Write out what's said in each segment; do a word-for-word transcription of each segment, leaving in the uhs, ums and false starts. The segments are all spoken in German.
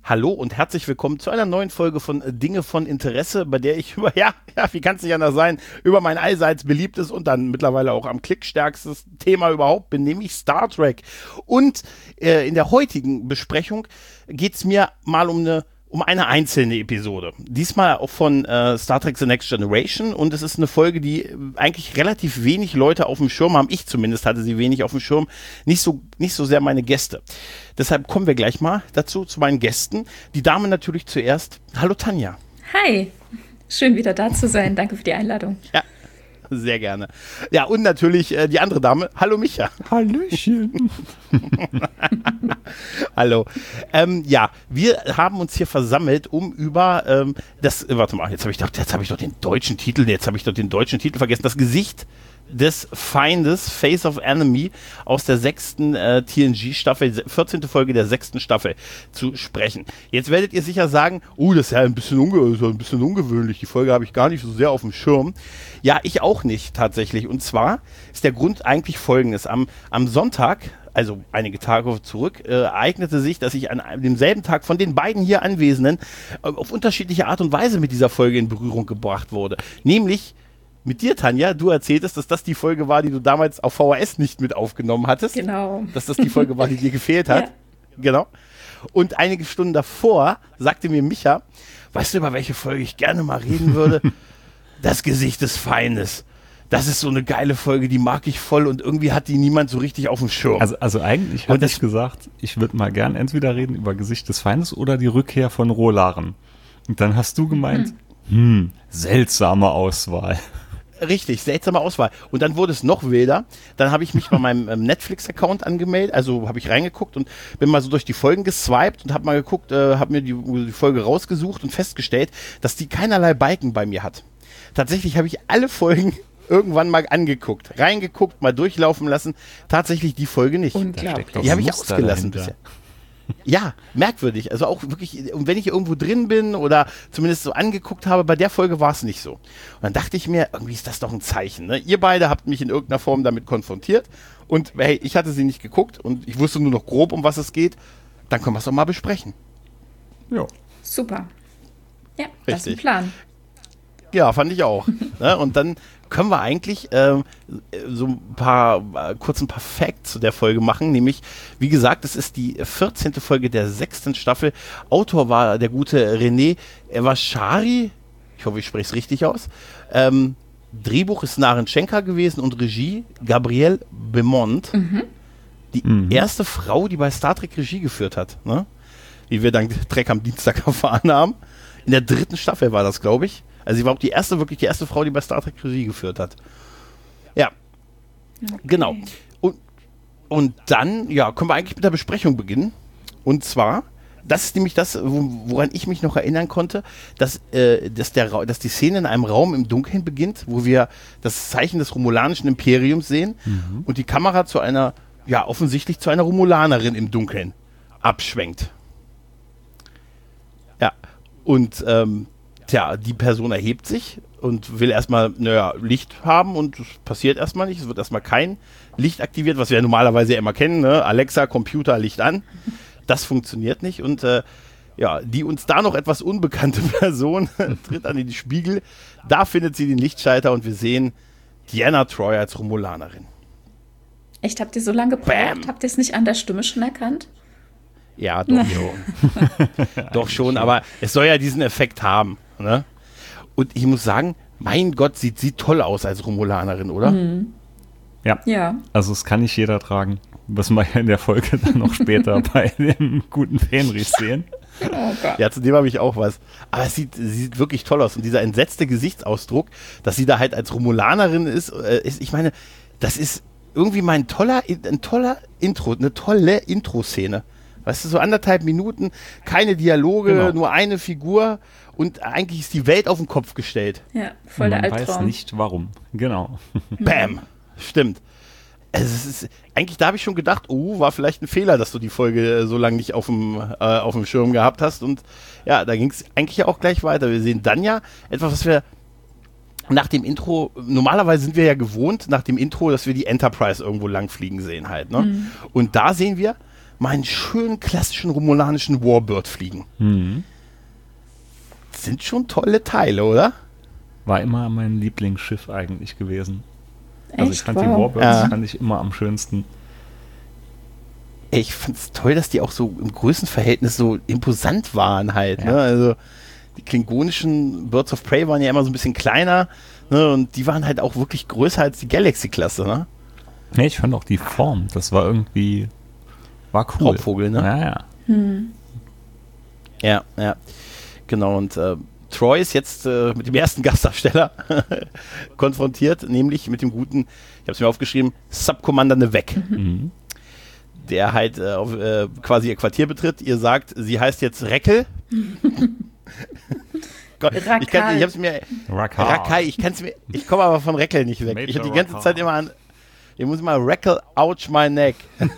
Hallo und herzlich willkommen zu einer neuen Folge von Dinge von Interesse, bei der ich über, ja, ja wie kann es nicht anders sein, über mein allseits beliebtes und dann mittlerweile auch am klickstärkstes Thema überhaupt bin, nämlich Star Trek. Und äh, in der heutigen Besprechung geht es mir mal um eine um eine einzelne Episode. Diesmal auch von äh, Star Trek The Next Generation und es ist eine Folge, die eigentlich relativ wenig Leute auf dem Schirm haben. Ich zumindest hatte sie wenig auf dem Schirm. Nicht so, nicht so sehr meine Gäste. Deshalb kommen wir gleich mal dazu, zu meinen Gästen. Die Dame natürlich zuerst. Hallo Tanja. Hi, schön wieder da zu sein. Danke für die Einladung. Ja, sehr gerne. Ja, und natürlich äh, die andere Dame. Hallo Micha. Hallöchen. Hallo. Ähm, ja, wir haben uns hier versammelt, um über ähm, das, äh, warte mal, jetzt habe ich, jetzt hab ich doch den deutschen Titel, jetzt habe ich doch den deutschen Titel vergessen, das Gesicht des Feindes, Face of Enemy, aus der sechsten äh, T N G-Staffel, vierzehnte Folge der sechsten Staffel zu sprechen. Jetzt werdet ihr sicher sagen, oh, das ist ja ein bisschen, unge- ein bisschen ungewöhnlich, die Folge habe ich gar nicht so sehr auf dem Schirm. Ja, ich auch nicht tatsächlich. Und zwar ist der Grund eigentlich folgendes. Am, am Sonntag, also einige Tage zurück, äh, ereignete sich, dass ich an demselben Tag von den beiden hier Anwesenden äh, auf unterschiedliche Art und Weise mit dieser Folge in Berührung gebracht wurde. Nämlich mit dir, Tanja, du erzähltest, dass das die Folge war, die du damals auf V H S nicht mit aufgenommen hattest. Genau. Dass das die Folge war, die dir gefehlt hat. Ja. Genau. Und einige Stunden davor sagte mir Micha, weißt du, über welche Folge ich gerne mal reden würde? Das Gesicht des Feindes. Das ist so eine geile Folge, die mag ich voll und irgendwie hat die niemand so richtig auf dem Schirm. Also, also eigentlich hatte ich gesagt, ich würde mal gern entweder reden über Gesicht des Feindes oder die Rückkehr von Rolaren. Und dann hast du gemeint, hm, hm seltsame Auswahl. Richtig, seltsame Auswahl. Und dann wurde es noch wilder. Dann habe ich mich bei meinem ähm, Netflix-Account angemeldet, also habe ich reingeguckt und bin mal so durch die Folgen geswiped und habe mal geguckt, äh, habe mir die, die Folge rausgesucht und festgestellt, dass die keinerlei Balken bei mir hat. Tatsächlich habe ich alle Folgen irgendwann mal angeguckt, reingeguckt, mal durchlaufen lassen. Tatsächlich die Folge nicht. Unglaublich. Die habe ich ausgelassen bisher. Ja, merkwürdig. Also auch wirklich, und wenn ich irgendwo drin bin oder zumindest so angeguckt habe, bei der Folge war es nicht so. Und dann dachte ich mir, irgendwie ist das doch ein Zeichen. Ne? Ihr beide habt mich in irgendeiner Form damit konfrontiert und hey, ich hatte sie nicht geguckt und ich wusste nur noch grob, um was es geht. Dann können wir es doch mal besprechen. Ja. Super. Ja, das ist ein Plan. Ja, fand ich auch. Ne? Und dann können wir eigentlich ähm, so ein paar, äh, kurz ein paar Facts zu der Folge machen, nämlich, wie gesagt, es ist die vierzehnte Folge der sechsten Staffel. Autor war der gute René Evashari, ich hoffe, ich spreche es richtig aus. Ähm, Drehbuch ist Naren Schenker gewesen und Regie Gabrielle Beaumont. Mhm. Die mhm. erste Frau, die bei Star Trek Regie geführt hat, ne? Wie wir dann Trek am Dienstag erfahren haben. In der dritten Staffel war das, glaube ich. Also sie war auch die erste, wirklich die erste Frau, die bei Star Trek Regie geführt hat. Ja, okay. Genau. Und, und dann, ja, können wir eigentlich mit der Besprechung beginnen. Und zwar, das ist nämlich das, woran ich mich noch erinnern konnte, dass, äh, dass, der, dass die Szene in einem Raum im Dunkeln beginnt, wo wir das Zeichen des romulanischen Imperiums sehen mhm. und die Kamera zu einer, ja, offensichtlich zu einer Romulanerin im Dunkeln abschwenkt. Ja, und, ähm, Tja, die Person erhebt sich und will erstmal, naja, Licht haben und es passiert erstmal nicht. Es wird erstmal kein Licht aktiviert, was wir ja normalerweise ja immer kennen, ne? Alexa, Computer, Licht an. Das funktioniert nicht und äh, ja, die uns da noch etwas unbekannte Person tritt an den Spiegel. Da findet sie den Lichtschalter und wir sehen Deanna Troi als Romulanerin. Echt, habt ihr so lange gebraucht? Habt ihr es nicht an der Stimme schon erkannt? Ja, doch schon. Doch schon, aber es soll ja diesen Effekt haben. Ne? Und ich muss sagen, mein Gott, sieht sie toll aus als Romulanerin, oder? Mhm. Ja. ja, also es kann nicht jeder tragen. Was wir ja in der Folge dann noch später bei dem guten Fenris sehen. Oh Gott. Ja, zu dem habe ich auch was. Aber es sieht, sie sieht wirklich toll aus. Und dieser entsetzte Gesichtsausdruck, dass sie da halt als Romulanerin ist, äh, ist ich meine, das ist irgendwie mal ein toller, ein toller Intro, eine tolle Intro-Szene. Weißt du, so anderthalb Minuten, keine Dialoge, genau. Nur eine Figur und eigentlich ist die Welt auf den Kopf gestellt. Ja, voll der Albtraum. Man weiß nicht, warum. Genau. Bam, stimmt. Also es ist, eigentlich da habe ich schon gedacht, oh, war vielleicht ein Fehler, dass du die Folge äh, so lange nicht auf dem, äh, auf dem Schirm gehabt hast. Und ja, da ging es eigentlich ja auch gleich weiter. Wir sehen dann ja etwas, was wir nach dem Intro, normalerweise sind wir ja gewohnt, nach dem Intro, dass wir die Enterprise irgendwo langfliegen sehen halt. Ne? Mhm. Und da sehen wir mal einen schönen klassischen romulanischen Warbird fliegen. Mhm. Sind schon tolle Teile, oder? War immer mein Lieblingsschiff eigentlich gewesen. Also ich Echt? fand die Wow. Warbirds Ja. fand ich immer am schönsten. Ey, ich find's toll, dass die auch so im Größenverhältnis so imposant waren halt. Ja. Ne? Also die klingonischen Birds of Prey waren ja immer so ein bisschen kleiner, ne? Und die waren halt auch wirklich größer als die Galaxy-Klasse. Ne? Nee, ich fand auch die Form, das war irgendwie, war cool. Raubvogel, ne? Ja, ja. Ja, ja. Genau, und äh, Troy ist jetzt äh, mit dem ersten Gastdarsteller konfrontiert, nämlich mit dem guten, ich habe es mir aufgeschrieben, Subcommander Nevek. Mhm. Der halt äh, auf, äh, quasi ihr Quartier betritt. Ihr sagt, sie heißt jetzt Reckel. Gott, ich kann, ich hab's mir Rakai. Rakai, ich kann's mir, ich komme aber von Reckel nicht weg. Major Ich habe die ganze Rakai. Zeit immer an, ich muss mal Reckel, ouch my neck.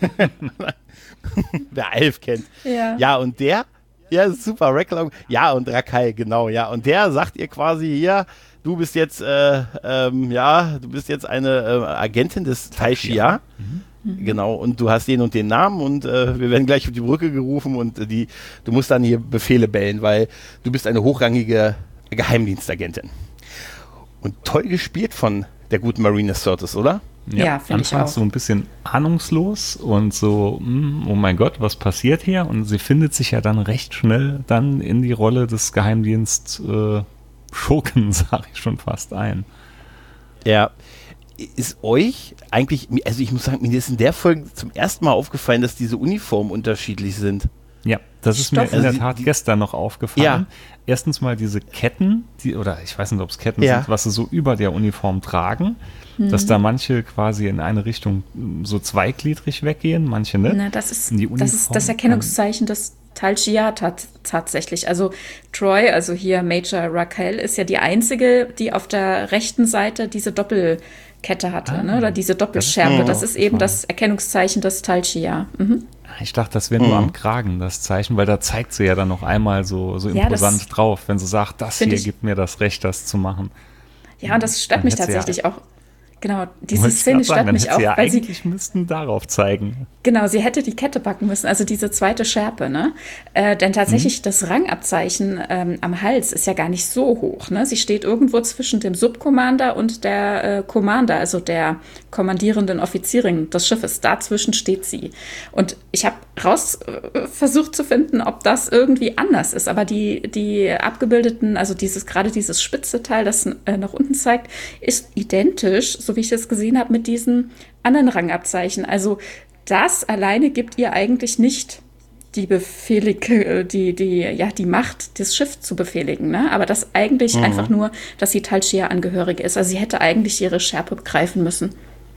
Wer Alf kennt. Ja. Ja, und der, ja, super, Reckel, ja, und Rakai, genau, ja. Und der sagt ihr quasi hier, du bist jetzt, äh, ähm, ja, du bist jetzt eine äh, Agentin des Tai Shia. Genau, und du hast den und den Namen und äh, wir werden gleich auf die Brücke gerufen und äh, die, du musst dann hier Befehle bellen, weil du bist eine hochrangige Geheimdienstagentin. Und toll gespielt von der guten Marina Sirtis, oder? Ja, finde ich anfangs auch. so ein bisschen ahnungslos und so, mm, oh mein Gott, was passiert hier? Und sie findet sich ja dann recht schnell dann in die Rolle des Geheimdienst äh, Schurken, sag ich schon fast ein. Ja. Ist euch eigentlich, also ich muss sagen, mir ist in der Folge zum ersten Mal aufgefallen, dass diese Uniformen unterschiedlich sind. Ja, das ist Stoff- mir in der Also die- Tat die- gestern noch aufgefallen. Ja. Erstens mal diese Ketten, die, oder ich weiß nicht, ob es Ketten Ja. sind, was sie so über der Uniform tragen, Mhm. dass da manche quasi in eine Richtung mm, so zweigliedrig weggehen, manche nicht. Na, das ist, In die das ist das Uniform. Erkennungszeichen des Tal Shia tat, tatsächlich. Also Troy, also hier Major Raquel, ist ja die einzige, die auf der rechten Seite diese Doppelkette hatte, Ah, ne? Oder diese Doppelschärpe. das Das ist ist, eben aufgefallen. das Erkennungszeichen des Tal Shia. Mhm. Ich dachte, das wäre nur Mhm. am Kragen, das Zeichen, weil da zeigt sie ja dann noch einmal so, so Ja, imposant das drauf, wenn sie sagt, das find hier ich- gibt mir das Recht, das zu machen. Ja, und das stört Dann mich hätte sie ja- tatsächlich auch. Genau, diese Wollte ich Szene grad sagen, stört dann mich hätte auch, sie ja weil sie, eigentlich müssten darauf zeigen. genau, sie hätte die Kette backen müssen, also diese zweite Schärpe, ne? Äh, denn tatsächlich das Rangabzeichen ähm, am Hals ist ja gar nicht so hoch, ne? Sie steht irgendwo zwischen dem Subcommander und der äh, Commander, also der kommandierenden Offizierin des Schiffes. Dazwischen steht sie. Und ich habe raus äh, versucht zu finden, ob das irgendwie anders ist, aber die, die abgebildeten, also dieses, gerade dieses spitze Teil, das äh, nach unten zeigt, ist identisch, so wie ich das gesehen habe, mit diesen anderen Rangabzeichen. Also das alleine gibt ihr eigentlich nicht die Befehle, die, die, ja, die Macht, das Schiff zu befehligen, ne? Aber das eigentlich einfach nur, dass sie Tal Shia-Angehörige ist. Also sie hätte eigentlich ihre Schärpe begreifen müssen.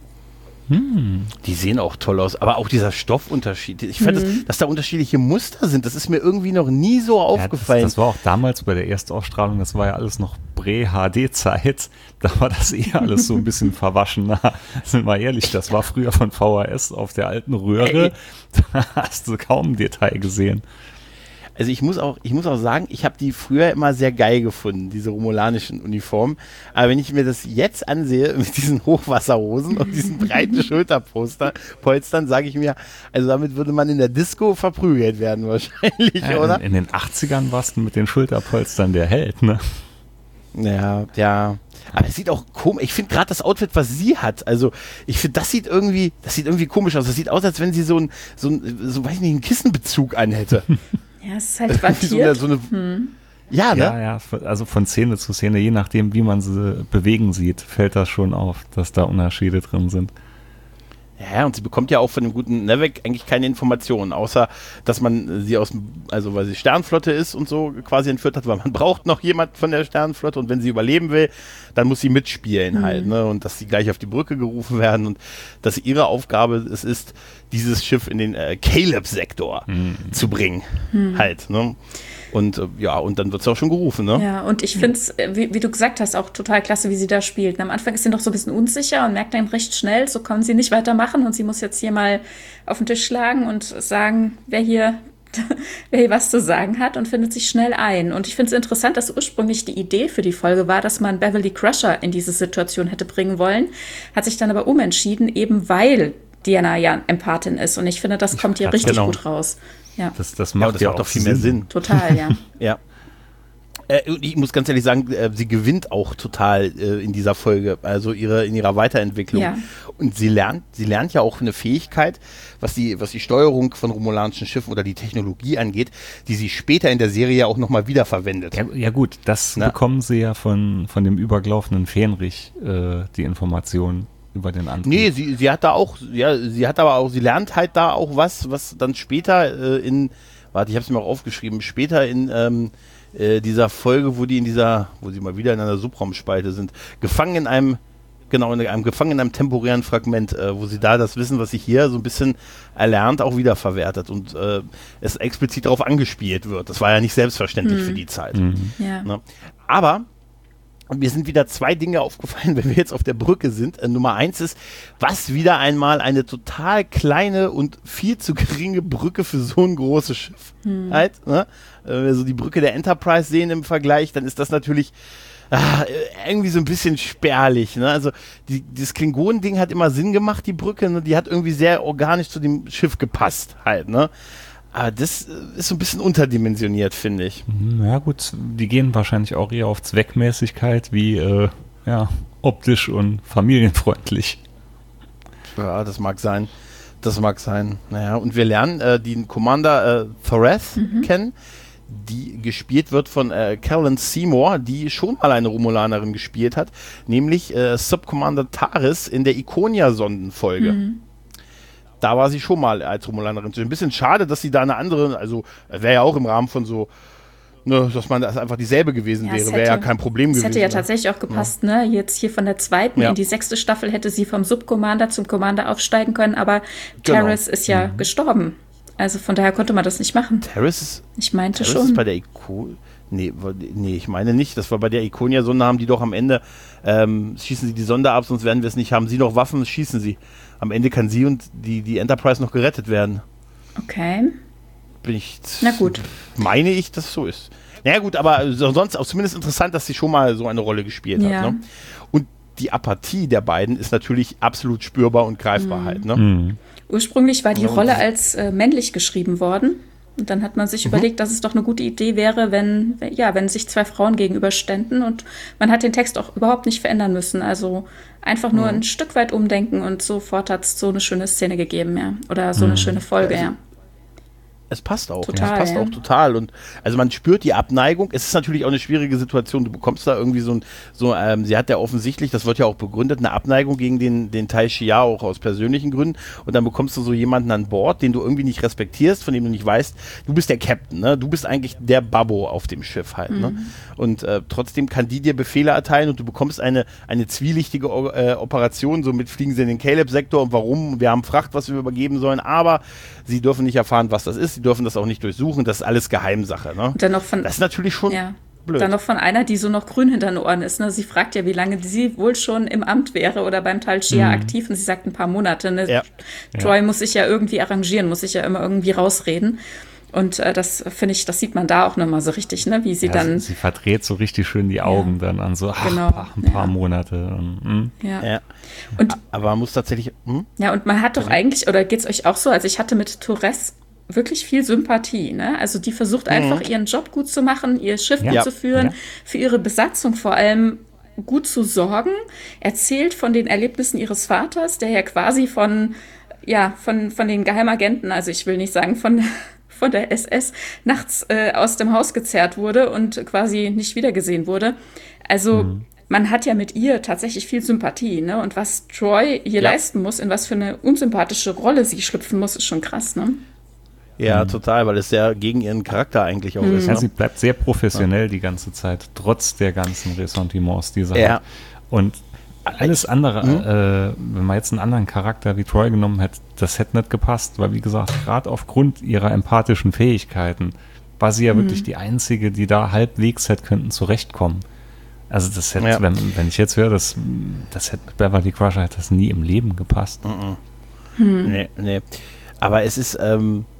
Die sehen auch toll aus, aber auch dieser Stoffunterschied. Ich fand, das, dass da unterschiedliche Muster sind, das ist mir irgendwie noch nie so Ja, aufgefallen. das, das war auch damals bei der Erstausstrahlung, das war ja alles noch Prä-H D-Zeit. Da war das eher alles so ein bisschen verwaschener. Sind wir ehrlich, das war früher von V H S auf der alten Röhre. Ey. Da hast du kaum ein Detail gesehen. Also ich muss auch, ich muss auch sagen, ich habe die früher immer sehr geil gefunden, diese romulanischen Uniformen. Aber wenn ich mir das jetzt ansehe, mit diesen Hochwasserhosen und diesen breiten Schulterpolstern, sage ich mir, also damit würde man in der Disco verprügelt werden wahrscheinlich, Ja, oder? in, in den achtzigern warst du mit den Schulterpolstern der Held, ne? Ja, ja. Aber es sieht auch komisch. Ich finde gerade das Outfit, was sie hat, also ich finde, das sieht irgendwie, das sieht irgendwie komisch aus. Das sieht aus, als wenn sie so ein, so ein, so weiß ich nicht, einen Kissenbezug anhätte. Ja, es ist halt so eine, quartiert. so eine, Ja, ne? Ja, ja, also von Szene zu Szene, je nachdem, wie man sie bewegen sieht, fällt das schon auf, dass da Unterschiede drin sind. Ja, und sie bekommt ja auch von dem guten Nevek eigentlich keine Informationen, außer, dass man sie aus dem, also weil sie Sternflotte ist und so quasi entführt hat, weil man braucht noch jemand von der Sternflotte und wenn sie überleben will, dann muss sie mitspielen halt, ne, und dass sie gleich auf die Brücke gerufen werden und dass ihre Aufgabe es ist, dieses Schiff in den äh, Caleb-Sektor zu bringen, halt, ne. Und äh, ja, und dann wird es auch schon gerufen, ne? Ja, und ich finde es, wie, wie du gesagt hast, auch total klasse, wie sie da spielt. Und am Anfang ist sie noch so ein bisschen unsicher und merkt dann recht schnell, so kann sie nicht weitermachen und sie muss jetzt hier mal auf den Tisch schlagen und sagen, wer hier, wer hier was zu sagen hat und findet sich schnell ein. Und ich finde es interessant, dass ursprünglich die Idee für die Folge war, dass man Beverly Crusher in diese Situation hätte bringen wollen, hat sich dann aber umentschieden, eben weil Diana ja Empathin ist. Und ich finde, das kommt hier richtig genau. gut raus. Ja, Das, das macht Ja, das ja macht auch doch viel mehr Sinn. total, ja. Ja. Äh, ich muss ganz ehrlich sagen, äh, sie gewinnt auch total äh, in dieser Folge, also ihre, in ihrer Weiterentwicklung. Ja. Und sie lernt, sie lernt ja auch eine Fähigkeit, was die, was die Steuerung von romulanischen Schiffen oder die Technologie angeht, die sie später in der Serie auch nochmal wiederverwendet. Ja, ja gut, das Na? bekommen sie ja von, von dem übergelaufenen Fähnrich, äh, die Informationen über den Antrieb. Nee, sie, sie hat da auch, ja, sie hat aber auch, sie lernt halt da auch was, was dann später äh, in, warte, ich habe es mir auch aufgeschrieben, später in ähm, äh, dieser Folge, wo die in dieser, wo sie mal wieder in einer Subraumspalte sind, gefangen in einem, genau, in einem gefangen in einem temporären Fragment, äh, wo sie da das Wissen, was sie hier so ein bisschen erlernt, auch wiederverwertet und äh, es explizit darauf angespielt wird. Das war ja nicht selbstverständlich Mhm. für die Zeit. Mhm. ja. Ne? Aber mir sind wieder zwei Dinge aufgefallen, wenn wir jetzt auf der Brücke sind. Äh, Nummer eins ist, was wieder einmal eine total kleine und viel zu geringe Brücke für so ein großes Schiff Hm. halt. Ne? Äh, Wenn wir so die Brücke der Enterprise sehen im Vergleich, dann ist das natürlich ah, irgendwie so ein bisschen spärlich. Ne? Also die, dieses Klingonen-Ding hat immer Sinn gemacht, die Brücke. Ne? Die hat irgendwie sehr organisch zu dem Schiff gepasst halt. Ne? Aber das ist so ein bisschen unterdimensioniert, finde ich. Mhm, ja gut, die gehen wahrscheinlich auch eher auf Zweckmäßigkeit wie äh, ja, optisch und familienfreundlich. Ja, das mag sein. Das mag sein. Naja, und wir lernen äh, den Commander äh, Thoreth Mhm. kennen, die gespielt wird von äh, Carolyn Seymour, die schon mal eine Romulanerin gespielt hat, nämlich äh, Subcommander Taris in der Iconia-Sondenfolge. Mhm. Da war sie schon mal als Romulanerin. Ein bisschen schade, dass sie da eine andere, also wäre ja auch im Rahmen von so, ne, dass man das einfach dieselbe gewesen Ja, es wäre, wäre ja hätte- kein Problem Das gewesen. hätte ja ne? tatsächlich auch gepasst, ne? Jetzt hier von der zweiten Ja. in die sechste Staffel hätte sie vom Subcommander zum Commander aufsteigen können, aber Genau. Taris ist ja gestorben. Also von daher konnte man das nicht machen. Taris ist Ich meinte Das ist schon. bei der Iko nee, wa- nee, ich meine nicht. Das war bei der Iconia-Sonde, haben die doch am Ende, ähm, schießen sie die Sonde ab, sonst werden wir es nicht. Haben sie noch Waffen, schießen sie. Am Ende kann sie und die, die Enterprise noch gerettet werden. Okay. Bin ich. Na gut. Meine ich, dass es so ist. Naja, gut, aber so- sonst auch zumindest interessant, dass sie schon mal so eine Rolle gespielt Ja. hat. Ne? Und die Apathie der beiden ist natürlich absolut spürbar und greifbar halt. Ne? Mhm. Ursprünglich war die Ja, und Rolle das- als äh, männlich geschrieben worden. Und dann hat man sich überlegt, dass es doch eine gute Idee wäre, wenn, wenn- ja, wenn sich zwei Frauen gegenüberständen. Und man hat den Text auch überhaupt nicht verändern müssen. Also einfach nur ein Stück weit umdenken und sofort hat es so eine schöne Szene gegeben, ja. Oder so eine schöne Folge, Also, ja. Es passt auch. Total, es passt ja. auch total. Und also man spürt die Abneigung. Es ist natürlich auch eine schwierige Situation. Du bekommst da irgendwie so ein, so, ähm, sie hat ja offensichtlich, das wird ja auch begründet, eine Abneigung gegen den, den Tai Shia auch aus persönlichen Gründen. Und dann bekommst du so jemanden an Bord, den du irgendwie nicht respektierst, von dem du nicht weißt, du bist der Captain, ne? Du bist eigentlich der Babbo auf dem Schiff halt, ne? Und äh, trotzdem kann die dir Befehle erteilen und du bekommst eine, eine zwielichtige O- äh, Operation, so mit fliegen sie in den Caleb-Sektor und warum, wir haben Fracht, was wir übergeben sollen, aber sie dürfen nicht erfahren, was das ist, sie dürfen das auch nicht durchsuchen, das ist alles Geheimsache, ne? Und dann noch von, Das ist natürlich schon ja. blöd. Dann noch von einer, die so noch grün hinter den Ohren ist. Ne? Sie fragt ja, wie lange sie wohl schon im Amt wäre oder beim Tal Shia aktiv. Und sie sagt ein paar Monate. Ne? Ja. Troy muss sich ja irgendwie arrangieren, muss sich ja immer irgendwie rausreden. Und äh, das finde ich, das sieht man da auch nochmal so richtig, ne? Wie sie Ja, dann. sie, sie verdreht so richtig schön die Augen dann an so ach, Genau, ach, ein paar ja. Monate. Und, mm. Ja. Ja. Und, Aber man muss tatsächlich, hm? ja, und man hat doch eigentlich, oder geht es euch auch so? Also ich hatte mit Torres wirklich viel Sympathie. Ne? Also die versucht einfach ihren Job gut zu machen, ihr Schiff Ja. gut zu führen, Ja. für ihre Besatzung vor allem gut zu sorgen, erzählt von den Erlebnissen ihres Vaters, der ja quasi von, ja, von, von den Geheimagenten, also ich will nicht sagen von, von der S S, nachts äh, aus dem Haus gezerrt wurde und quasi nicht wiedergesehen wurde. Also man hat ja mit ihr tatsächlich viel Sympathie, ne? Und was Troy hier Ja. leisten muss, in was für eine unsympathische Rolle sie schlüpfen muss, ist schon krass, ne? Ja, total, weil es sehr gegen ihren Charakter eigentlich auch ist. Ja, Ne? sie bleibt sehr professionell die ganze Zeit, trotz der ganzen Ressentiments, die sie Ja. hat. Und alles andere, äh, wenn man jetzt einen anderen Charakter wie Troy genommen hätte, das hätte nicht gepasst, weil wie gesagt, gerade aufgrund ihrer empathischen Fähigkeiten war sie ja wirklich die Einzige, die da halbwegs hätte könnten zurechtkommen. Also das hätte, Ja. wenn, wenn ich jetzt höre, das, das hätte mit Beverly Crusher hätte das nie im Leben gepasst. Nee, nee. Aber es ist, ähm,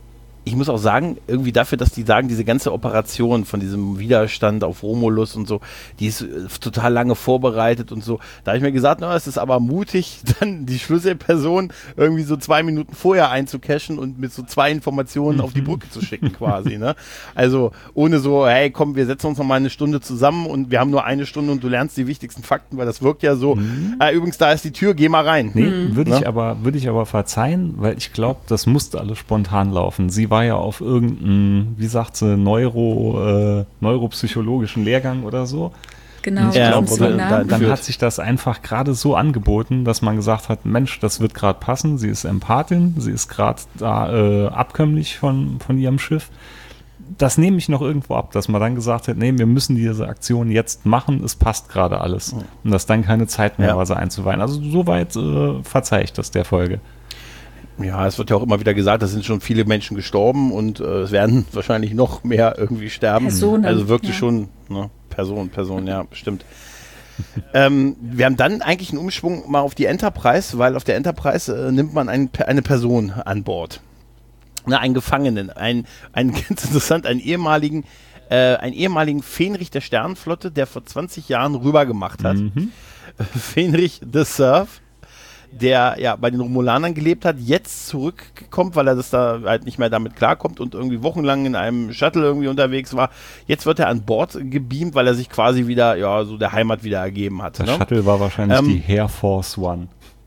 ich muss auch sagen, irgendwie dafür, dass die sagen, diese ganze Operation von diesem Widerstand auf Romulus und so, die ist äh, total lange vorbereitet und so. Da habe ich mir gesagt, na, es ist aber mutig, dann die Schlüsselperson irgendwie so zwei Minuten vorher einzucachen und mit so zwei Informationen mhm. auf die Brücke zu schicken quasi. Ne? Also ohne so, hey komm, wir setzen uns noch mal eine Stunde zusammen und wir haben nur eine Stunde und du lernst die wichtigsten Fakten, weil das wirkt ja so, mhm. äh, übrigens, da ist die Tür, geh mal rein. Nee, mhm. würde ich, aber, würd ich aber verzeihen, weil ich glaube, das musste alles spontan laufen. Sie war ja auf irgendeinem, wie sagt sie, Neuro, äh, neuropsychologischen Lehrgang oder so. Genau. Ich ja, glaube, so dann, dann hat sich das einfach gerade so angeboten, dass man gesagt hat, Mensch, das wird gerade passen. Sie ist Empathin, sie ist gerade da äh, abkömmlich von, von ihrem Schiff. Das nehme ich noch irgendwo ab, dass man dann gesagt hat, nee, wir müssen diese Aktion jetzt machen, es passt gerade alles. Mhm. Und dass dann keine Zeit mehr war, sie einzuweihen. Also soweit äh, verzeihe ich das der Folge. Ja, es wird ja auch immer wieder gesagt, da sind schon viele Menschen gestorben und äh, es werden wahrscheinlich noch mehr irgendwie sterben. Personen. Also wirklich ja. schon, ne? Person, Person, ja, stimmt. ähm, wir haben dann eigentlich einen Umschwung mal auf die Enterprise, weil auf der Enterprise äh, nimmt man ein, eine Person an Bord. Na, einen Gefangenen, einen, einen ganz interessant, einen ehemaligen, äh, einen ehemaligen Fähnrich der Sternenflotte, der vor zwanzig Jahren rübergemacht hat. Mhm. Fähnrich the Surf, der ja bei den Romulanern gelebt hat, jetzt zurückkommt, weil er das da halt nicht mehr damit klarkommt und irgendwie wochenlang in einem Shuttle irgendwie unterwegs war. Jetzt wird er an Bord gebeamt, weil er sich quasi wieder, ja, so der Heimat wieder ergeben hat. Der ne? Shuttle war wahrscheinlich ähm, die Air Force One.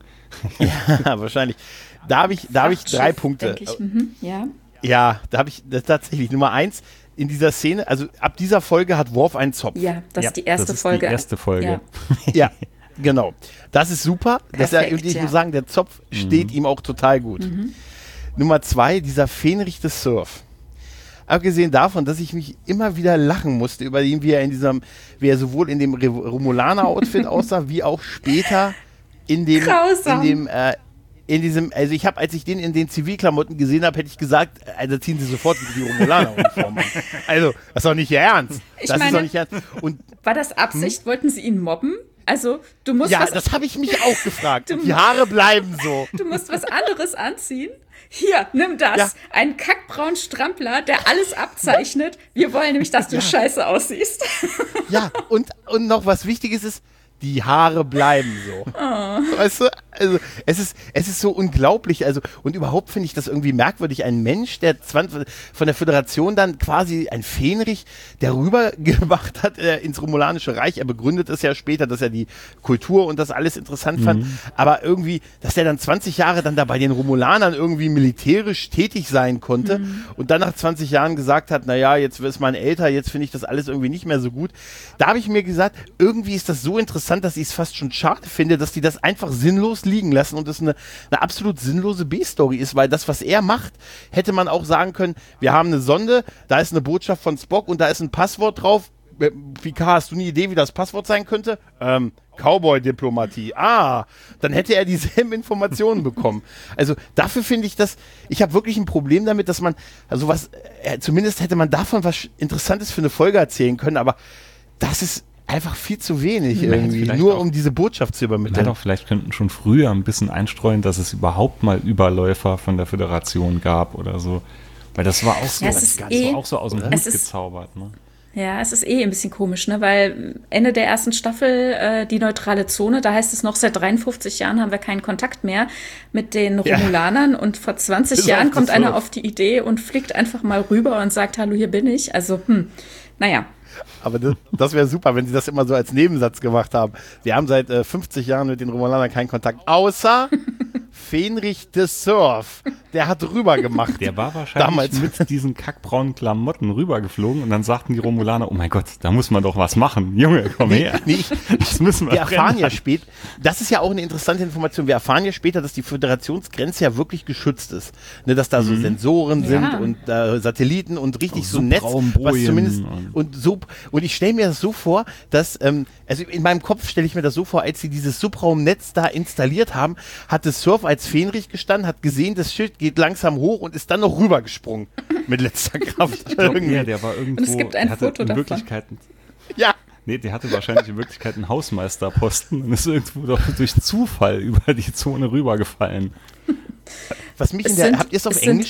Ja, wahrscheinlich. Da habe ich, da hab ich drei Punkte. Ich. Mhm, ja. ja, da habe ich das tatsächlich Nummer eins. In dieser Szene, also ab dieser Folge hat Worf einen Zopf. Ja, das ja, ist die erste das ist Folge. Die erste Folge. Ja. ja. Genau. Das ist super. Perfekt, dass er, ich ja. muss sagen, der Zopf mhm. steht ihm auch total gut. Mhm. Nummer zwei, dieser Fähnrich des Surf. Abgesehen davon, dass ich mich immer wieder lachen musste über ihn, wie er in diesem, wie er sowohl in dem Romulaner-Outfit aussah, wie auch später in dem, Grausam. in dem, äh, in diesem, also ich habe, als ich den in den Zivilklamotten gesehen habe, hätte ich gesagt, also ziehen Sie sofort die Romulaner-Uniform an. Also, das ist doch nicht Ihr Ernst. Ich das meine, ist doch nicht ernst. Und, war das Absicht? Hm? Wollten Sie ihn mobben? Also, du musst ja, was, das habe ich mich auch gefragt. Und die Haare bleiben so. Du musst was anderes anziehen. Hier, nimm das. Ja. Ein kackbraunen Strampler, der alles abzeichnet. Wir wollen nämlich, dass du ja. scheiße aussiehst. Ja, und, und noch was Wichtiges ist, die Haare bleiben so. Oh. Weißt du, also es ist, es ist so unglaublich. Also, und überhaupt finde ich das irgendwie merkwürdig. Ein Mensch, der zwanzig, von der Föderation dann quasi ein Fähnrich, der rübergemacht hat äh, ins Romulanische Reich. Er begründet es ja später, dass er die Kultur und das alles interessant mhm. fand. Aber irgendwie, dass der dann zwanzig Jahre dann da bei den Romulanern irgendwie militärisch tätig sein konnte mhm. und dann nach zwanzig Jahren gesagt hat, naja, jetzt ist man älter, jetzt finde ich das alles irgendwie nicht mehr so gut. Da habe ich mir gesagt, irgendwie ist das so interessant, dass ich es fast schon schade finde, dass die das einfach sinnlos liegen lassen und es eine, eine absolut sinnlose B-Story ist, weil das, was er macht, hätte man auch sagen können, wir haben eine Sonde, da ist eine Botschaft von Spock und da ist ein Passwort drauf. Picard, hast du eine Idee, wie das Passwort sein könnte? Ähm, Cowboy-Diplomatie. Ah, dann hätte er dieselben Informationen bekommen. Also dafür finde ich das, ich habe wirklich ein Problem damit, dass man, also was, äh, zumindest hätte man davon was Interessantes für eine Folge erzählen können, aber das ist einfach viel zu wenig ja, irgendwie, nur auch, um diese Botschaft zu übermitteln. Doch, vielleicht könnten schon früher ein bisschen einstreuen, dass es überhaupt mal Überläufer von der Föderation gab oder so. Weil das war auch so, ja, das eh, war auch so aus dem Hut gezaubert. Ne? Ja, es ist eh ein bisschen komisch, ne? Weil Ende der ersten Staffel, äh, die neutrale Zone, da heißt es noch, seit dreiundfünfzig Jahren haben wir keinen Kontakt mehr mit den Romulanern ja. und vor zwanzig das Jahren kommt einer auf die Idee und fliegt einfach mal rüber und sagt, hallo, hier bin ich. Also, hm, naja. Aber das, das wäre super, wenn sie das immer so als Nebensatz gemacht haben. Wir haben seit äh, fünfzig Jahren mit den Romulanern keinen Kontakt, außer Fähnrich de Surf. Der hat rüber gemacht. Der war wahrscheinlich damals mit diesen kackbraunen Klamotten rübergeflogen und dann sagten die Romulaner, oh mein Gott, da muss man doch was machen. Junge, komm nee, her. Nee, das müssen wir Wir erfahren ja später, das ist ja auch eine interessante Information, wir erfahren ja später, dass die Föderationsgrenze ja wirklich geschützt ist. Ne, dass da so mhm. Sensoren sind ja. und äh, Satelliten und richtig so, so Netz, was zumindest und, und so, und ich stelle mir das so vor, dass, ähm, also in meinem Kopf stelle ich mir das so vor, als sie dieses Subraumnetz da installiert haben, hat das Surf als Fähnrich gestanden, hat gesehen, das Schild geht langsam hoch und ist dann noch rübergesprungen mit letzter Kraft. Ich glaub, ja, der war irgendwo, und es gibt ein der hatte Foto in davon. Wirklichkeit, ja. Nee, der hatte wahrscheinlich in Wirklichkeit einen Hausmeisterposten und ist irgendwo doch durch Zufall über die Zone rübergefallen. Was mich in der, habt ihr es auf Englisch?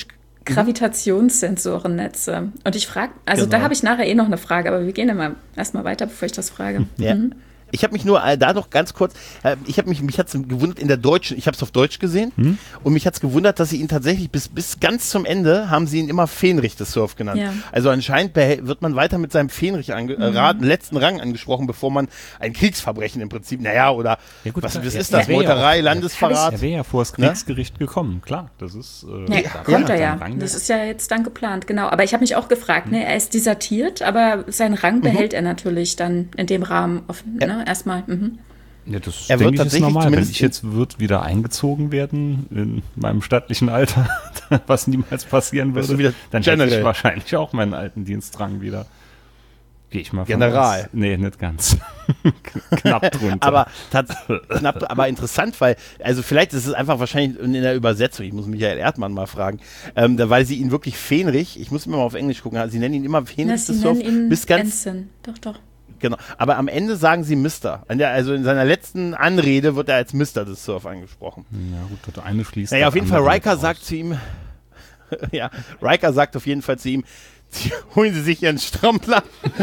Gravitationssensorennetze. Und ich frage, also Genau. da habe ich nachher eh noch eine Frage, aber wir gehen immer erstmal weiter, bevor ich das frage. Ja. Mhm. Ich habe mich nur äh, da noch ganz kurz, äh, ich habe mich, mich hat's gewundert in der deutschen, ich habe es auf Deutsch gesehen Hm? und mich hat's gewundert, dass sie ihn tatsächlich bis, bis ganz zum Ende haben sie ihn immer Fähnrich des Surf genannt. Ja. Also anscheinend behält, wird man weiter mit seinem Fähnrich ange, äh, Rat, letzten Rang angesprochen, bevor man ein Kriegsverbrechen im Prinzip, naja, oder Ja gut, was, klar, was er- ist das, er wär ja Meuterei, auch- Landesverrat? Er wäre ja vor das Ne? Kriegsgericht gekommen, klar. Das ist. Äh, Ja, da kommt hat er ja. seinen Rang Das der- ist ja jetzt dann geplant, genau. Aber ich habe mich auch gefragt, ne, er ist desertiert, aber seinen Rang behält er natürlich dann in dem Rahmen auf, ne, erstmal. Mhm. Ja, das Er wird denke ich ist tatsächlich normal. Wenn zumindest ich jetzt wird wieder eingezogen werden in meinem stattlichen Alter, was niemals passieren Wirst du würde, wieder dann hätte General. ich wahrscheinlich auch meinen alten Dienstrang wieder. Gehe ich mal von General. aus. Nee, nicht ganz. Knapp drunter. Aber tats- knapp, aber interessant, weil, also vielleicht ist es einfach wahrscheinlich in der Übersetzung, ich muss Michael Erdmann mal fragen, ähm, da, weil sie ihn wirklich Fähnrich, ich muss immer mal auf Englisch gucken, sie nennen ihn immer Na, Fähnrich sie des Surf, nennen ihn bis ganz, Ensign. Doch, doch. genau, aber am Ende sagen sie Mister. An der, also in seiner letzten Anrede wird er als Mister des Surf angesprochen. ja gut, das eine schließt. Naja, das auf jeden Fall, andere Riker nicht sagt aus. zu ihm, ja, Riker sagt auf jeden Fall zu ihm, Sie- holen Sie sich Ihren Strampler.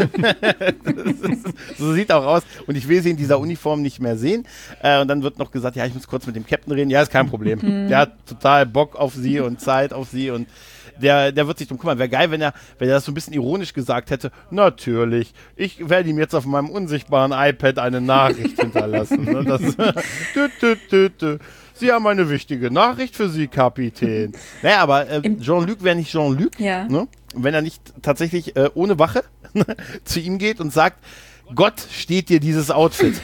Das ist, so sieht auch aus. Und ich will sie in dieser Uniform nicht mehr sehen. Äh, und dann wird noch gesagt, ja, ich muss kurz mit dem Captain reden. Ja, ist kein Problem. Der hat total Bock auf sie und Zeit auf sie und der, der wird sich drum kümmern. Wäre geil, wenn er, wenn er das so ein bisschen ironisch gesagt hätte. Natürlich, ich werde ihm jetzt auf meinem unsichtbaren iPad eine Nachricht hinterlassen. Ne? Das, tü, tü, tü, tü. Sie haben eine wichtige Nachricht für Sie, Kapitän. Naja, aber äh, Im- Jean-Luc wäre nicht Jean-Luc, Ja. ne? Wenn er nicht tatsächlich äh, ohne Wache zu ihm geht und sagt, Gott steht dir dieses Outfit.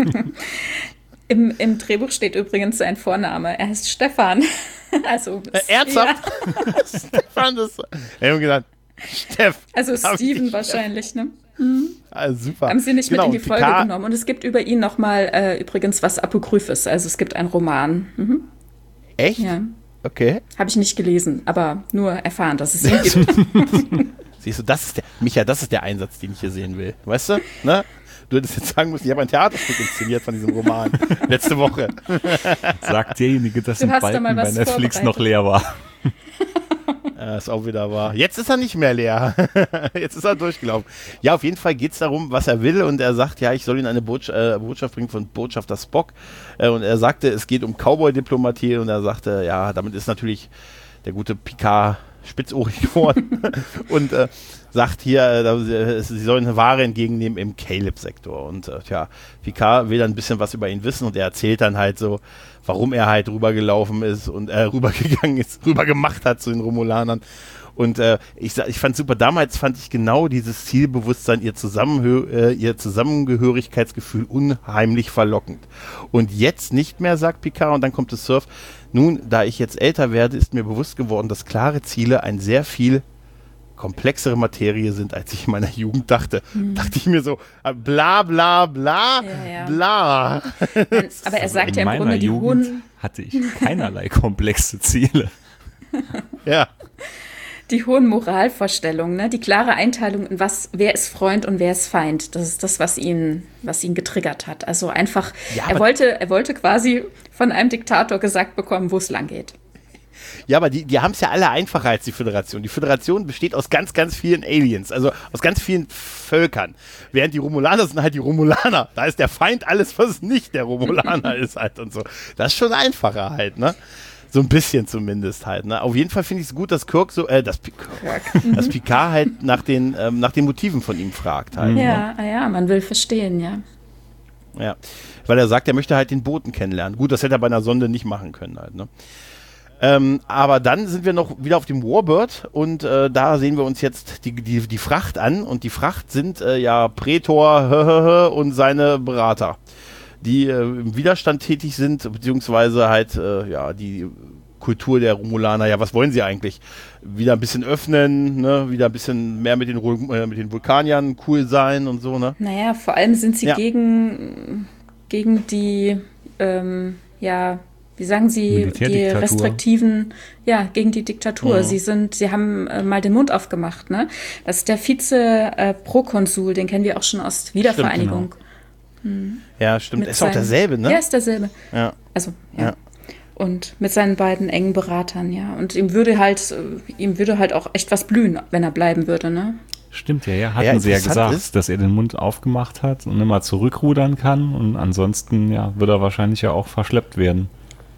Im, Im Drehbuch steht übrigens sein Vorname. Er heißt Stefan. Also, Äh, ernsthaft? Stefan, das. Wir haben gesagt, Steff. Also Hab ich Steven nicht- wahrscheinlich, ne? Ah, super. Haben sie nicht Genau, mit in und die Folge Picard- genommen. Und es gibt über ihn nochmal äh, übrigens was Apokryphes. Also es gibt einen Roman. Mhm. Echt? Ja. Okay. Habe ich nicht gelesen, aber nur erfahren, dass es ihn gibt. Siehst du, das ist der, Micha, das ist der Einsatz, den ich hier sehen will. Weißt du? Ne? Du hättest jetzt sagen müssen, ich habe ein Theaterstück inszeniert von diesem Roman. Letzte Woche. Sagt derjenige, dass Du ein hast da Balken mal bei was Netflix noch vorbereitet. leer war. Ja, ist auch wieder wahr. Jetzt ist er nicht mehr leer. Jetzt ist er durchgelaufen. Ja, auf jeden Fall geht es darum, was er will. Und er sagt, ja, ich soll ihm eine Botsch äh, Botschaft bringen von Botschafter Spock. Äh, und er sagte, es geht um Cowboy-Diplomatie. Und er sagte, ja, damit ist natürlich der gute Picard spitzohrig geworden. Und äh, sagt hier, äh, sie sollen eine Ware entgegennehmen im Caleb-Sektor. Und äh, tja, Picard will dann ein bisschen was über ihn wissen. Und er erzählt dann halt so, warum er halt rübergelaufen ist und äh, rübergegangen ist, rübergemacht hat zu den Romulanern. Und äh, ich, sa- ich fand super, damals fand ich genau dieses Zielbewusstsein, ihr, Zusammenhö äh, ihr Zusammengehörigkeitsgefühl unheimlich verlockend. Und jetzt nicht mehr, sagt Picard, und dann kommt das Surf. Nun, da ich jetzt älter werde, ist mir bewusst geworden, dass klare Ziele ein sehr viel komplexere Materie sind, als ich in meiner Jugend dachte. Dachte ich mir so, äh, bla bla bla, Ja, ja. bla. Aber er sagt In ja im meiner Grunde, die Jugend hohen, hatte ich keinerlei komplexe Ziele. Ja. die hohen Moralvorstellungen, ne? Die klare Einteilung in was, wer ist Freund und wer ist Feind. Das ist das, was ihn, was ihn getriggert hat. Also einfach, Ja, er aber- wollte, er wollte quasi von einem Diktator gesagt bekommen, wo es lang geht. Ja, aber die, die haben es ja alle einfacher als die Föderation. Die Föderation besteht aus ganz, ganz vielen Aliens, also aus ganz vielen Völkern. Während die Romulaner sind halt die Romulaner. Da ist der Feind alles, was nicht der Romulaner ist halt und so. Das ist schon einfacher halt, ne? So ein bisschen zumindest halt, ne? Auf jeden Fall finde ich es gut, dass Kirk so, äh, dass, Pi- dass Picard halt nach den, ähm, nach den Motiven von ihm fragt halt. Ne? Ja, ah ja, man will verstehen, ja. Ja, weil er sagt, er möchte halt den Boten kennenlernen. Gut, das hätte er bei einer Sonde nicht machen können halt, ne? Ähm, aber dann sind wir noch wieder auf dem Warbird und äh, da sehen wir uns jetzt die, die, die Fracht an und die Fracht sind äh, ja Prätor hö, hö, hö, und seine Berater, die äh, im Widerstand tätig sind, beziehungsweise halt äh, ja die Kultur der Romulaner, ja was wollen sie eigentlich? Wieder ein bisschen öffnen, ne? Wieder ein bisschen mehr mit den, Ru- äh, mit den Vulkaniern cool sein und so, ne? Naja, vor allem sind sie Ja. gegen, gegen die, ähm, ja, wie sagen Sie, die Militärdiktatur. restriktiven, ja, gegen die Diktatur. Mhm. Sie sind, sie haben äh, mal den Mund aufgemacht, ne? Das ist der Vize-Prokonsul, den kennen wir auch schon aus Wiedervereinigung. Ja, stimmt. Mit Ist auch seinem- derselbe, ne? Ja, ist derselbe. Ja. Also, ja. Ja. Und mit seinen beiden engen Beratern, ja. Und ihm würde halt, ihm würde halt auch echt was blühen, wenn er bleiben würde, ne? Stimmt ja, ja. Hatten Ja, sie ja interessant gesagt, ist- dass er den Mund aufgemacht hat und immer zurückrudern kann. Und ansonsten, ja, wird er wahrscheinlich ja auch verschleppt werden.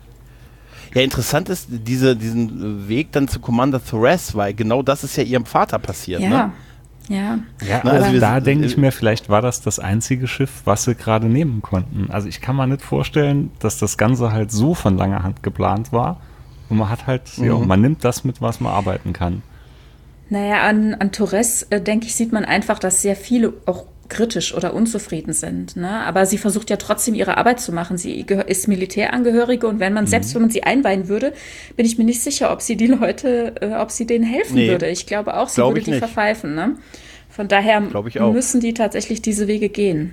Ja, interessant ist diese, diesen Weg dann zu Commander Thorez, weil genau das ist ja ihrem Vater passiert, Ja, ne? ja. Ja, Na, aber also wir da sind- denke ich mir, vielleicht war das das einzige Schiff, was sie gerade nehmen konnten. Also ich kann mir nicht vorstellen, dass das Ganze halt so von langer Hand geplant war. Und man hat halt, ja, Mhm. man nimmt das mit, was man arbeiten kann. Naja, an, an Torres, äh, denke ich, sieht man einfach, dass sehr viele auch kritisch oder unzufrieden sind. Ne? Aber sie versucht ja trotzdem ihre Arbeit zu machen. Sie gehö- ist Militärangehörige und wenn man, Mhm. selbst wenn man sie einweihen würde, bin ich mir nicht sicher, ob sie die Leute, äh, ob sie denen helfen Nee. würde. Ich glaube auch, sie Glaub würde ich die nicht. verpfeifen. Ne? Von daher Glaub ich auch. müssen die tatsächlich diese Wege gehen.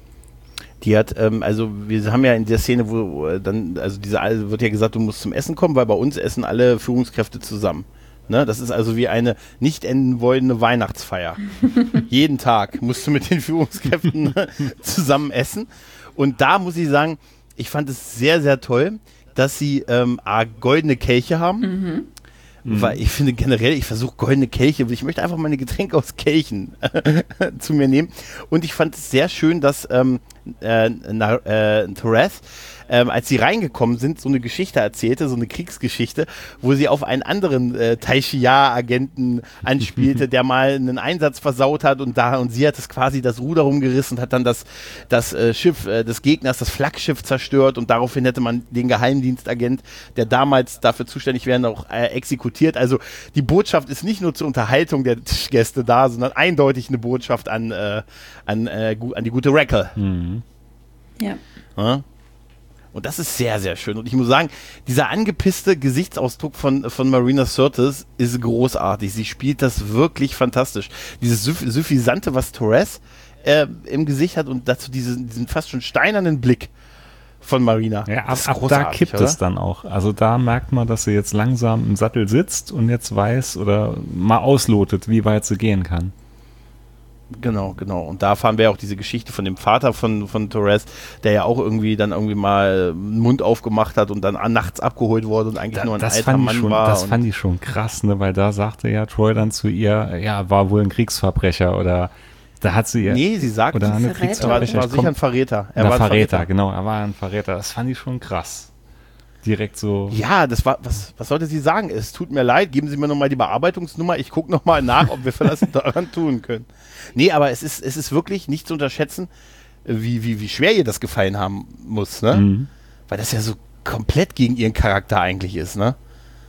Die hat, ähm, also wir haben ja in der Szene, wo äh, dann, also diese, also wird ja gesagt, du musst zum Essen kommen, weil bei uns essen alle Führungskräfte zusammen. Ne? Das ist also wie eine nicht enden wollende Weihnachtsfeier. Jeden Tag musst du mit den Führungskräften zusammen essen. Und da muss ich sagen, ich fand es sehr, sehr toll, dass sie ähm, A, goldene Kelche haben. Mhm. Weil ich finde generell, ich versuche goldene Kelche, ich möchte einfach meine Getränke aus Kelchen zu mir nehmen. Und ich fand es sehr schön, dass ähm, äh, na, äh, Torres, ähm, als sie reingekommen sind, so eine Geschichte erzählte, so eine Kriegsgeschichte, wo sie auf einen anderen äh, Taishia-Agenten anspielte, der mal einen Einsatz versaut hat und da und sie hat es quasi das Ruder rumgerissen und hat dann das, das äh, Schiff äh, des Gegners, das Flaggschiff zerstört und daraufhin hätte man den Geheimdienstagent, der damals dafür zuständig wäre, auch äh, exekutiert. Also die Botschaft ist nicht nur zur Unterhaltung der Tischgäste da, sondern eindeutig eine Botschaft an, äh, an, äh, gu- an die gute Rackle. Mhm. Ja. Ja? Und das ist sehr, sehr schön. Und ich muss sagen, dieser angepisste Gesichtsausdruck von, von Marina Sirtis ist großartig. Sie spielt das wirklich fantastisch. Dieses Syph- Suffisante, was Torres äh, im Gesicht hat und dazu diesen, diesen fast schon steinernen Blick von Marina. Ja, ab, Das ist ab da großartig, kippt oder? es dann auch. Also da merkt man, dass sie jetzt langsam im Sattel sitzt und jetzt weiß oder mal auslotet, wie weit sie gehen kann. Genau, genau. Und da erfahren wir auch diese Geschichte von dem Vater von, von Torres, der ja auch irgendwie dann irgendwie mal den Mund aufgemacht hat und dann an- nachts abgeholt wurde und eigentlich Da, nur ein das alter fand ich Mann schon, war. das und fand ich schon krass, ne, weil da sagte ja Troy dann zu ihr, ja, war wohl ein Kriegsverbrecher oder da hat sie ihr, nee, sie sagt, oder eine Verräter. er war, Kriegsverbrecher. war ich sicher komm- ein Verräter. Er Na, war ein Verräter, genau, er war ein Verräter. Das fand ich schon krass. Direkt so. Ja, das war, was, was sollte sie sagen? Es tut mir leid, geben Sie mir nochmal die Bearbeitungsnummer, ich gucke nochmal nach, ob wir was daran tun können. Nee, aber es ist, es ist wirklich nicht zu unterschätzen, wie, wie, wie schwer ihr das gefallen haben muss, ne? Mhm. Weil das ja so komplett gegen ihren Charakter eigentlich ist, ne?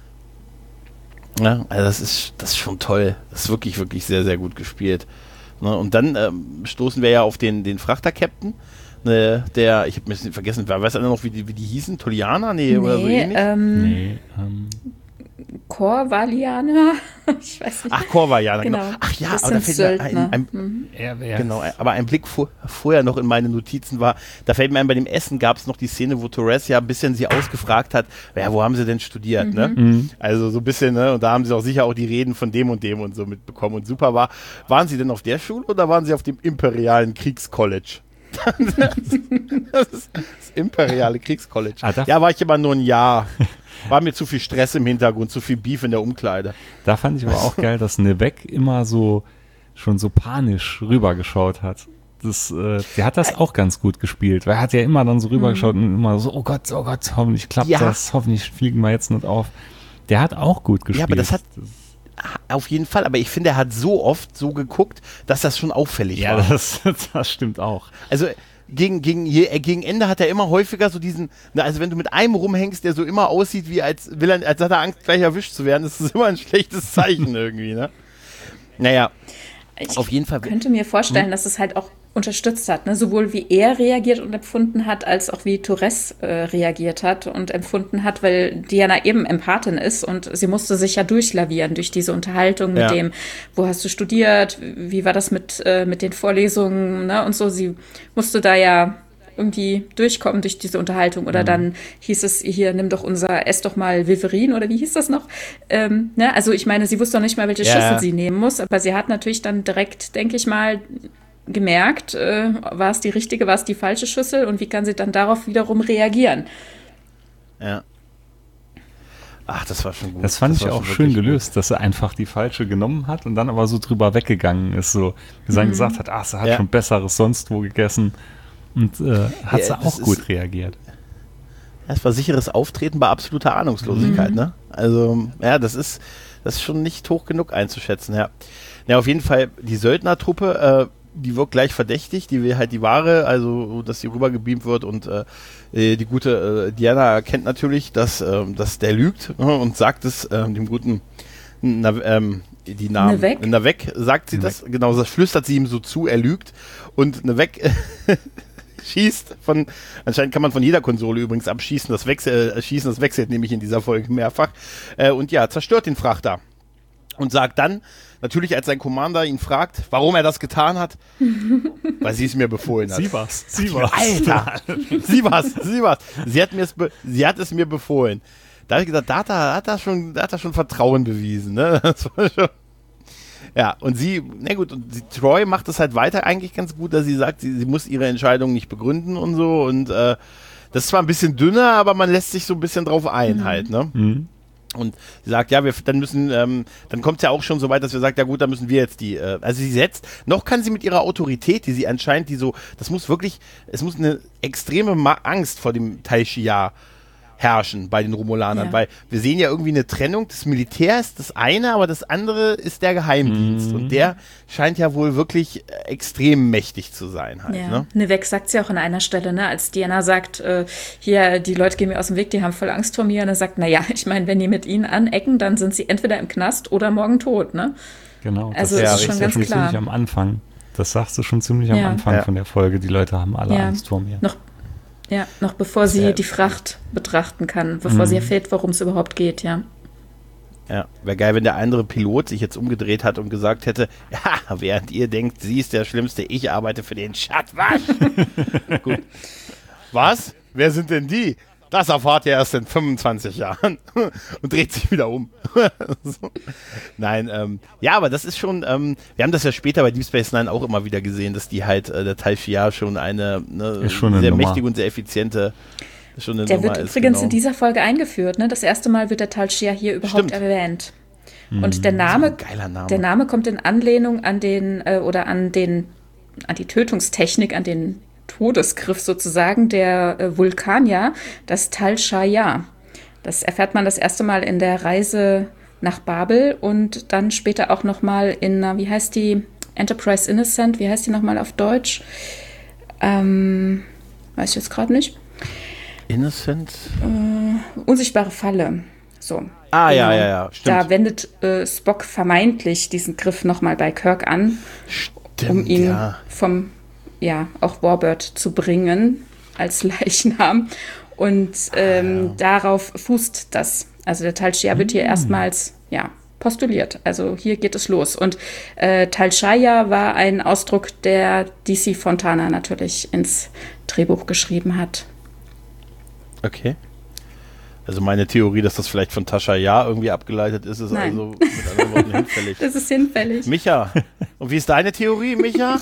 Ja, also das ist, das ist schon toll. Das ist wirklich, wirklich sehr, sehr gut gespielt. Ne? Und dann ähm, stoßen wir ja auf den, den Frachter-Captain, ne, der, ich habe ein bisschen vergessen, wer weiß einer noch, wie die, wie die hießen? Tolianer? Nee, oder so Nee, ähnlich? ähm, Nee, ähm, Korvalianer? Ich weiß nicht. Ach, Korvajana, genau. Genau. Ach ja, Das aber da sind fällt mir ein, Söldner. ein, Mhm. er, er, genau, aber ein Blick vor, vorher noch in meine Notizen war, da fällt mir ein, bei dem Essen gab es noch die Szene, wo Torres ja ein bisschen sie ausgefragt hat, ja, wo haben sie denn studiert, ne? Mhm. Also so ein bisschen, ne? Und da haben sie auch sicher auch die Reden von dem und dem und so mitbekommen. Und super war, waren sie denn auf der Schule oder waren sie auf dem imperialen Kriegscollege? Das ist das imperiale Kriegscollege. Ah, da- Ja, war ich immer nur ein Jahr. War mir zu viel Stress im Hintergrund, zu viel Beef in der Umkleide. Da fand ich aber auch geil, dass Nevek immer so schon so panisch rübergeschaut hat. Das, äh, der hat das auch ganz gut gespielt, weil er hat ja immer dann so rübergeschaut und immer so, oh Gott, oh Gott, hoffentlich klappt Ja. das, hoffentlich fliegen wir jetzt nicht auf. Der hat auch gut gespielt. Ja, aber das hat- Auf jeden Fall, aber ich finde, er hat so oft so geguckt, dass das schon auffällig ja, war. das, das stimmt auch. Also gegen, gegen, je, äh, gegen Ende hat er immer häufiger so diesen, na, also wenn du mit einem rumhängst, der so immer aussieht, wie als will er, als hat er Angst, gleich erwischt zu werden, das ist immer ein schlechtes Zeichen irgendwie, ne? Naja, Ich auf jeden Fall. könnte mir vorstellen, Hm? dass es halt auch unterstützt hat, ne? Sowohl wie er reagiert und empfunden hat, als auch wie Torres äh, reagiert hat und empfunden hat, weil Diana eben Empathin ist und sie musste sich ja durchlavieren durch diese Unterhaltung mit Ja. dem, wo hast du studiert, wie war das mit, äh, mit den Vorlesungen, ne? Und so, sie musste da ja irgendwie durchkommen durch diese Unterhaltung. Oder dann hieß es hier, nimm doch unser, ess doch mal Viverin oder wie hieß das noch? Ähm, ne? Also ich meine, sie wusste noch nicht mal, welche Ja. Schüssel sie nehmen muss, aber sie hat natürlich dann direkt, denke ich mal, gemerkt, äh, war es die richtige, war es die falsche Schüssel und wie kann sie dann darauf wiederum reagieren? Ja. Ach, das war schon gut. Das fand das ich auch schön gelöst, gut. Dass er einfach die falsche genommen hat und dann aber so drüber weggegangen ist. So, wie er mhm. gesagt hat, ach, sie hat ja. schon Besseres sonst wo gegessen. Und äh, hat ja, sie auch gut ist, reagiert. Das war sicheres Auftreten bei absoluter Ahnungslosigkeit, mhm. ne? Also, ja, das ist, das ist schon nicht hoch genug einzuschätzen, ja. Ja, auf jeden Fall, die Söldnertruppe, äh, die wirkt gleich verdächtig, die will halt die Ware, also, dass sie rübergebeamt wird und äh, die gute äh, Diana erkennt natürlich, dass, äh, dass der lügt äh, und sagt es äh, dem guten na, ähm, die Namen. Nevek. Nevek sagt sie Nevek. das, genau, das flüstert sie ihm so zu, er lügt und Nevek schießt von, anscheinend kann man von jeder Konsole übrigens abschießen, das Wechsel, äh, schießen, das wechselt nämlich in dieser Folge mehrfach äh, und ja, zerstört den Frachter und sagt dann, natürlich als sein Commander ihn fragt, warum er das getan hat, weil sie es mir befohlen hat. Sie war's, sie war's. Alter, sie war's, sie war's. Sie hat, mir's be- sie hat es mir befohlen. Da habe ich gesagt, da hat er, hat er schon, da hat er schon Vertrauen bewiesen. Ne? Das war schon ja, und sie, na gut, und sie, Troi macht es halt weiter eigentlich ganz gut, dass sie sagt, sie, sie muss ihre Entscheidung nicht begründen und so und äh, das ist zwar ein bisschen dünner, aber man lässt sich so ein bisschen drauf ein mhm. halt, ne? Mhm. Und sie sagt, ja, wir dann müssen, ähm, dann kommt es ja auch schon so weit, dass wir sagt, ja gut, dann müssen wir jetzt die, äh, also sie setzt, noch kann sie mit ihrer Autorität, die sie anscheinend, die so, das muss wirklich, es muss eine extreme Ma- Angst vor dem Tal Shiar herrschen bei den Romulanern, ja. weil wir sehen ja irgendwie eine Trennung, das Militär ist das eine, aber das andere ist der Geheimdienst mhm. und der scheint ja wohl wirklich extrem mächtig zu sein halt. Ja. Ne? Nevek sagt ja auch an einer Stelle, ne, als Diana sagt, äh, hier, die Leute gehen mir aus dem Weg, die haben voll Angst vor mir und er sagt, naja, ich meine, wenn die mit ihnen anecken, dann sind sie entweder im Knast oder morgen tot, ne? Genau, also das ja, ist schon ganz schon klar. Ziemlich am Anfang. Das sagst du schon ziemlich am ja. Anfang ja. von der Folge, die Leute haben alle ja. Angst vor mir. Noch Ja, noch bevor sie ja. die Fracht betrachten kann, bevor mhm. sie erfährt, worum es überhaupt geht, ja. Ja, wäre geil, wenn der andere Pilot sich jetzt umgedreht hat und gesagt hätte, ja, während ihr denkt, sie ist der Schlimmste, ich arbeite für den Schattwasch. Gut. Was? Wer sind denn die? Das erfahrt ihr erst in fünfundzwanzig Jahren und dreht sich wieder um. so. Nein, ähm, ja, aber das ist schon, ähm, wir haben das ja später bei Deep Space Nine auch immer wieder gesehen, dass die halt, äh, der Tal Shiar schon eine, ne, schon eine sehr Nummer. mächtige und sehr effiziente schon eine Der Nummer wird ist, übrigens genau. in dieser Folge eingeführt, ne? Das erste Mal wird der Tal Shiar hier überhaupt Stimmt. erwähnt. Mhm. Und der Name, Das ist ein geiler Name. der Name kommt in Anlehnung an den, äh, oder an den, an die Tötungstechnik, an den Todesgriff sozusagen der äh, Vulkanier, das Tal Shiar. Das erfährt man das erste Mal in der Reise nach Babel und dann später auch nochmal in, na, wie heißt die, Enterprise Innocent, wie heißt die nochmal auf Deutsch? Ähm, weiß ich jetzt gerade nicht. Innocent? Äh, unsichtbare Falle. So. Ah, genau. ja, ja, ja, stimmt. Da wendet äh, Spock vermeintlich diesen Griff nochmal bei Kirk an, Stimmt, um ihn ja. vom, ja, auch Warbird zu bringen als Leichnam. Und ähm, ah, ja. darauf fußt das. Also der Tal Shiar wird hier Mm. erstmals, ja, postuliert. Also hier geht es los. Und äh, Tal Shiar war ein Ausdruck, der D C Fontana natürlich ins Drehbuch geschrieben hat. Okay. Also meine Theorie, dass das vielleicht von Tascha Ja irgendwie abgeleitet ist, ist Nein. also mit anderen Worten hinfällig. Das ist hinfällig. Micha, und wie ist deine Theorie, Micha?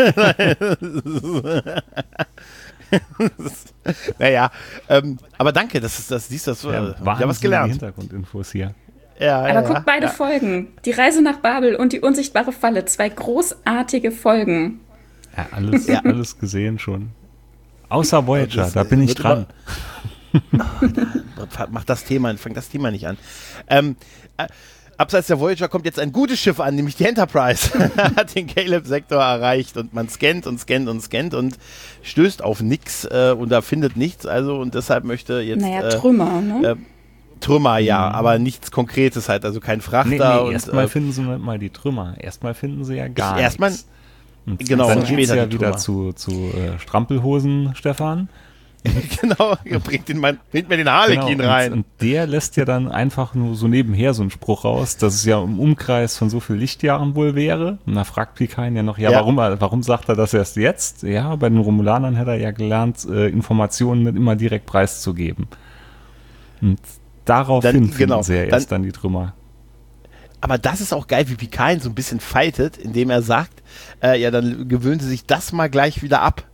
naja, ähm, aber danke, dass du das siehst, dass du ja, ja was gelernt. Hintergrundinfos hier. Ja, aber ja, guck beide ja. Folgen. Die Reise nach Babel und die unsichtbare Falle. Zwei großartige Folgen. Ja, alles, ja. alles gesehen schon. Außer Voyager, das, da bin ich dran. Oh, mach das Thema, fang das Thema nicht an. Ähm, äh, abseits der Voyager kommt jetzt ein gutes Schiff an, nämlich die Enterprise. Hat den Caleb-Sektor erreicht und man scannt und scannt und scannt und stößt auf nichts äh, und da findet nichts. Also und deshalb möchte jetzt Naja, äh, Trümmer, ne? Äh, Trümmer, ja, mhm. aber nichts Konkretes halt, also kein Frachter. Nee, nee, und erstmal äh, finden sie mal die Trümmer. Erstmal finden sie ja gar ich, erstmal, nichts. Und genau, dann und geht es später ja die wieder Trümmer. zu, zu äh, Strampelhosen, Stefan. Genau, bringt, den mein, bringt mir den Harlekin genau, rein. Und, und der lässt ja dann einfach nur so nebenher so einen Spruch raus, dass es ja im Umkreis von so viel Lichtjahren wohl wäre. Und da fragt Picard ja noch, ja, ja. Warum, warum sagt er das erst jetzt? Ja, bei den Romulanern hätte er ja gelernt, äh, Informationen nicht immer direkt preiszugeben. Und daraufhin finden genau, sie ja erst dann, dann die Trümmer. Aber das ist auch geil, wie Picard ihn so ein bisschen fightet, indem er sagt, äh, ja, dann gewöhnen Sie sich das mal gleich wieder ab.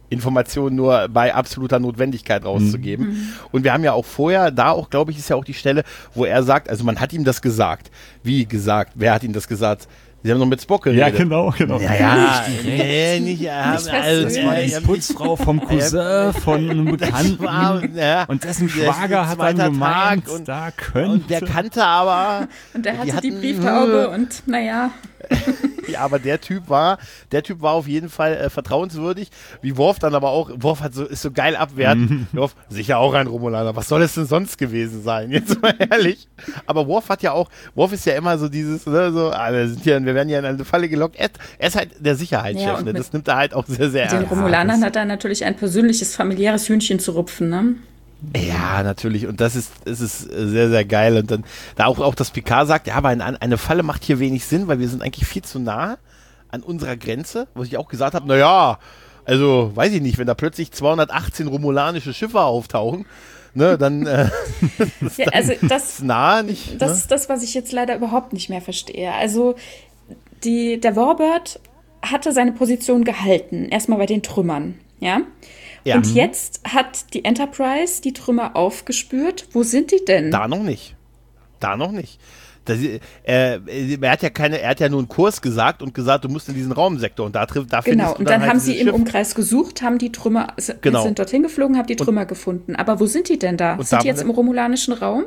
Informationen nur bei absoluter Notwendigkeit rauszugeben. Mhm. Und wir haben ja auch vorher, da auch, glaube ich, ist ja auch die Stelle, wo er sagt, also man hat ihm das gesagt. Wie gesagt? Wer hat ihm das gesagt? Sie haben noch mit Spock geredet. Ja, genau, genau. Ja, ja, nee, nicht, ja, nicht also, das war die Putzfrau vom Cousin von einem Bekannten. War, ja, und dessen Schwager hat dann gemeint, und, da könnte. Und der kannte aber. Und der hatte die, hatten, die Brieftaube und naja. Ja, aber der Typ war, der Typ war auf jeden Fall äh, vertrauenswürdig. Wie Worf dann aber auch, Worf hat so, ist so geil abwertend. Worf, sicher auch ein Romulaner. Was soll es denn sonst gewesen sein? Jetzt mal ehrlich. Aber Worf hat ja auch, Worf ist ja immer so dieses, ne, so, ah, wir, sind hier, wir werden ja in eine Falle gelockt. Er, er ist halt der Sicherheitschef. Ja, ne? Das nimmt er halt auch sehr, sehr ernst. Den Romulanern hat er natürlich ein persönliches, familiäres Hühnchen zu rupfen, ne? Ja, natürlich. Und das ist, das ist sehr, sehr geil. Und dann, da auch, auch das Picard sagt, ja, aber eine, eine Falle macht hier wenig Sinn, weil wir sind eigentlich viel zu nah an unserer Grenze. Wo ich auch gesagt habe, naja, also, weiß ich nicht, wenn da plötzlich zweihundertachtzehn romulanische Schiffe auftauchen, ne, dann, äh, ja, also das, nah nicht. Das ne? ist das, was ich jetzt leider überhaupt nicht mehr verstehe. Also, die, der Warbird hatte seine Position gehalten, erstmal bei den Trümmern, ja? Ja. Und jetzt hat die Enterprise die Trümmer aufgespürt. Wo sind die denn? Da noch nicht. Da noch nicht. Das, äh, er hat ja keine, er hat ja nur einen Kurs gesagt und gesagt, du musst in diesen Raumsektor und da trifft, da genau. Und dann, dann halt haben sie im Schiff. Umkreis gesucht, haben die Trümmer, genau. sind dorthin geflogen, haben die Trümmer und, gefunden. Aber wo sind die denn da? Sind da die jetzt im romulanischen Raum?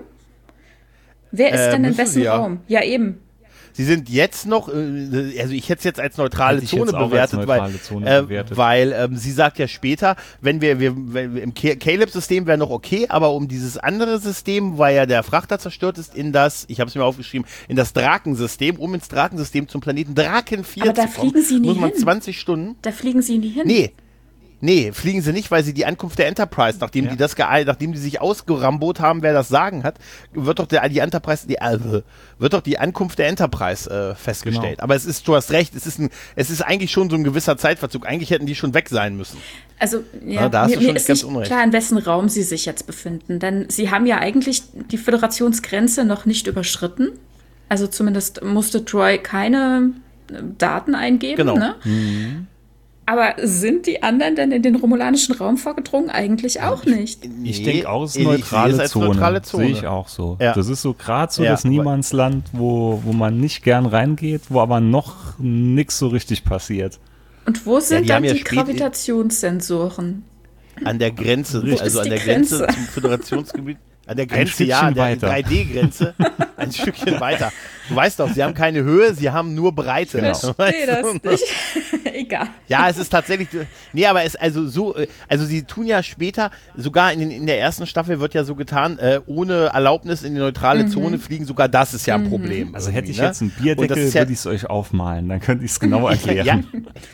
Wer ist äh, denn in wessen ja. Raum? Ja, eben. Sie sind jetzt noch, also ich hätte es jetzt als neutrale hätte Zone bewertet, als neutrale weil, Zone äh, bewertet. weil ähm, sie sagt ja später, wenn wir, wir wenn wir im Caleb-System wäre noch okay, aber um dieses andere System, weil ja der Frachter zerstört ist, in das, ich habe es mir aufgeschrieben, in das Drakensystem, um ins Drakensystem zum Planeten Draken vier aber da zu kommen, fliegen sie nie muss man hin. zwanzig Stunden. Da fliegen sie nie hin. Nee. Nee, fliegen sie nicht, weil sie die Ankunft der Enterprise, nachdem ja. die das ge- nachdem die sich ausgerambot haben, wer das Sagen hat, wird doch der, die Enterprise, die, äh, wird doch die Ankunft der Enterprise äh, festgestellt. Genau. Aber es ist, du hast recht, es ist ein, es ist eigentlich schon so ein gewisser Zeitverzug. Eigentlich hätten die schon weg sein müssen. Also, ja, ja da hast mir, du schon mir ist ganz nicht unrecht. klar, in wessen Raum sie sich jetzt befinden. Denn sie haben ja eigentlich die Föderationsgrenze noch nicht überschritten. Also zumindest musste Troy keine Daten eingeben, genau. ne? Mhm. Aber sind die anderen denn in den romulanischen Raum vorgedrungen? Eigentlich auch nicht. Ich, ich denke auch, es ist neutrale, neutrale Zone. neutrale Zone. Sehe ich auch so. Ja. Das ist so gerade so ja, das Niemandsland, wo, wo man nicht gern reingeht, wo aber noch nichts so richtig passiert. Und wo sind ja, die dann die ja Gravitationssensoren? An der Grenze, wo also an der Grenze? Grenze zum Föderationsgebiet. An der Grenze, ja, an der weiter. drei D-Grenze, ein Stückchen weiter. Du weißt doch, sie haben keine Höhe, sie haben nur Breite. Ich verstehe das nicht. Egal. Ja, es ist tatsächlich, nee, aber es also so, also sie tun ja später, sogar in, den, in der ersten Staffel wird ja so getan, äh, ohne Erlaubnis in die neutrale mhm. Zone fliegen, sogar das ist ja ein Problem. Also hätte ich jetzt einen Bierdeckel, ja, würde ich es euch aufmalen, dann könnte ich es genau erklären. Ja.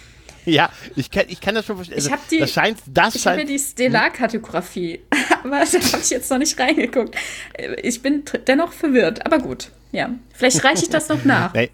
Ja, ich kann, ich kann das schon verstehen. Also, ich habe die, das scheint, das ich scheint, habe ja die Stellar-Kartografie, aber da habe ich jetzt noch nicht reingeguckt. Ich bin t- dennoch verwirrt, aber gut. Ja, vielleicht reiche ich das noch nach. Nee.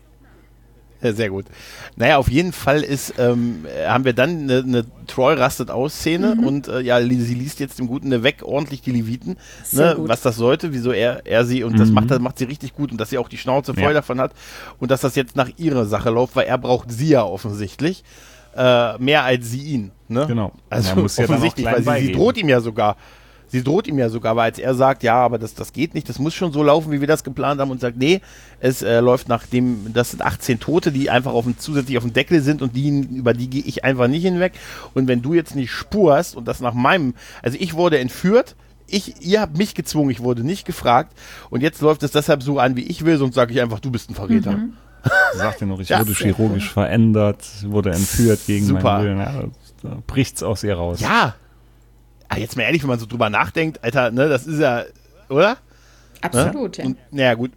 Ja, sehr gut. Naja, auf jeden Fall ist, ähm, haben wir dann eine, eine Troy rastet aus Szene mhm. und äh, ja, sie liest jetzt dem Guten weg ordentlich die Leviten, ne, was das sollte, wieso er, er sie und mhm. das macht, das macht sie richtig gut und dass sie auch die Schnauze voll ja. davon hat und dass das jetzt nach ihrer Sache läuft, weil er braucht sie ja offensichtlich. Äh, mehr als sie ihn. Ne? Genau. Also muss ja offensichtlich, weil sie, sie droht ihm ja sogar. Sie droht ihm ja sogar, weil als er sagt, ja, aber das, das geht nicht, das muss schon so laufen, wie wir das geplant haben und sagt, nee, es äh, läuft nach dem, das sind achtzehn Tote, die einfach auf dem, zusätzlich auf dem Deckel sind und die, über die gehe ich einfach nicht hinweg. Und wenn du jetzt nicht spurst und das nach meinem, also ich wurde entführt, ich, ihr habt mich gezwungen, ich wurde nicht gefragt und jetzt läuft es deshalb so an, wie ich will, sonst sage ich einfach, du bist ein Verräter. Mhm. Sagt er noch, ich wurde chirurgisch cool. verändert, wurde entführt gegen Super. meinen Willen. Ja, da bricht's aus ihr raus. Ja. Aber jetzt mal ehrlich, wenn man so drüber nachdenkt, Alter, ne, das ist ja, oder? Absolut, ne? ja. Und, naja, gut.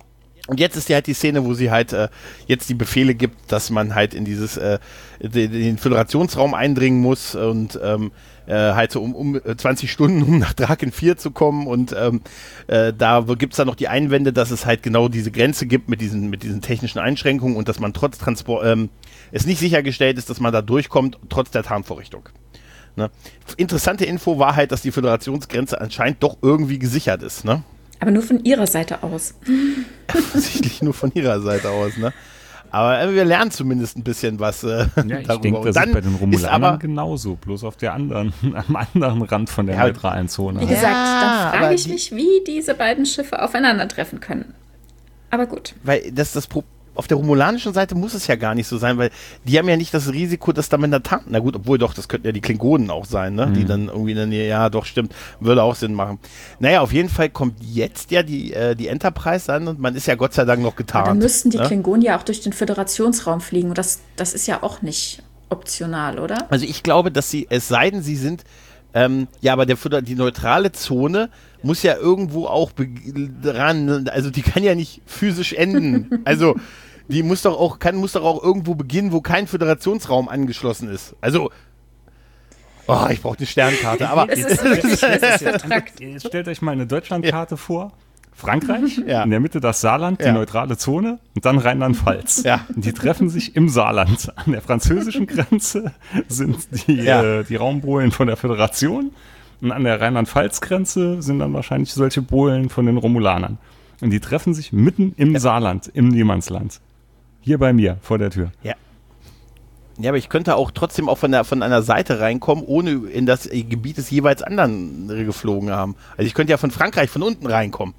Und jetzt ist ja halt die Szene, wo sie halt äh, jetzt die Befehle gibt, dass man halt in dieses, äh, den, den Föderationsraum eindringen muss und ähm, äh, halt so um, um zwanzig Stunden, um nach Draken vier zu kommen und ähm, äh, da gibt es dann noch die Einwände, dass es halt genau diese Grenze gibt mit diesen, mit diesen technischen Einschränkungen und dass man trotz Transport, ähm, es nicht sichergestellt ist, dass man da durchkommt, trotz der Tarnvorrichtung. Ne? Interessante Info war halt, dass die Föderationsgrenze anscheinend doch irgendwie gesichert ist, ne? Aber nur von ihrer Seite aus. Offensichtlich nur von ihrer Seite aus, ne? Aber äh, wir lernen zumindest ein bisschen was äh, Ja, ich darüber. denke, Und das dann ist bei den Romulanern aber, genauso, bloß auf der anderen, am anderen Rand von der Ja, neutralen Zone. Wie gesagt, Ja, da aber frage ich die- mich, wie diese beiden Schiffe aufeinandertreffen können. Aber gut. weil das das Pro auf der romulanischen Seite muss es ja gar nicht so sein, weil die haben ja nicht das Risiko, dass da mit einer Tank, na gut, obwohl doch, das könnten ja die Klingonen auch sein, ne? Die dann irgendwie in der Nähe, ja doch, stimmt, würde auch Sinn machen. Naja, auf jeden Fall kommt jetzt ja die, äh, die Enterprise an und man ist ja Gott sei Dank noch getarnt. Aber dann müssten die ne? Klingonen ja auch durch den Föderationsraum fliegen. Und das, das ist ja auch nicht optional, oder? Also ich glaube, dass sie, es sei denn, sie sind, ähm, ja, aber der, Föder- die neutrale Zone muss ja irgendwo auch be- dran, also die kann ja nicht physisch enden. Also die muss doch auch, kann, muss doch auch irgendwo beginnen, wo kein Föderationsraum angeschlossen ist. Also, oh, ich brauche eine Sternkarte, aber Es ist wirklich vertrackt. Jetzt stellt euch mal eine Deutschlandkarte vor. Frankreich, Ja. in der Mitte das Saarland, die Ja. neutrale Zone und dann Rheinland-Pfalz. Ja. Und die treffen sich im Saarland. An der französischen Grenze sind die, Ja. äh, die Raumbohlen von der Föderation und an der Rheinland-Pfalz-Grenze sind dann wahrscheinlich solche Bohlen von den Romulanern. Und die treffen sich mitten im Saarland, im Niemandsland. Hier bei mir, vor der Tür. ja. Ja, aber ich könnte auch trotzdem auch von, der, von einer Seite reinkommen, ohne in das Gebiet des jeweils anderen geflogen haben. Also ich könnte ja von Frankreich von unten reinkommen.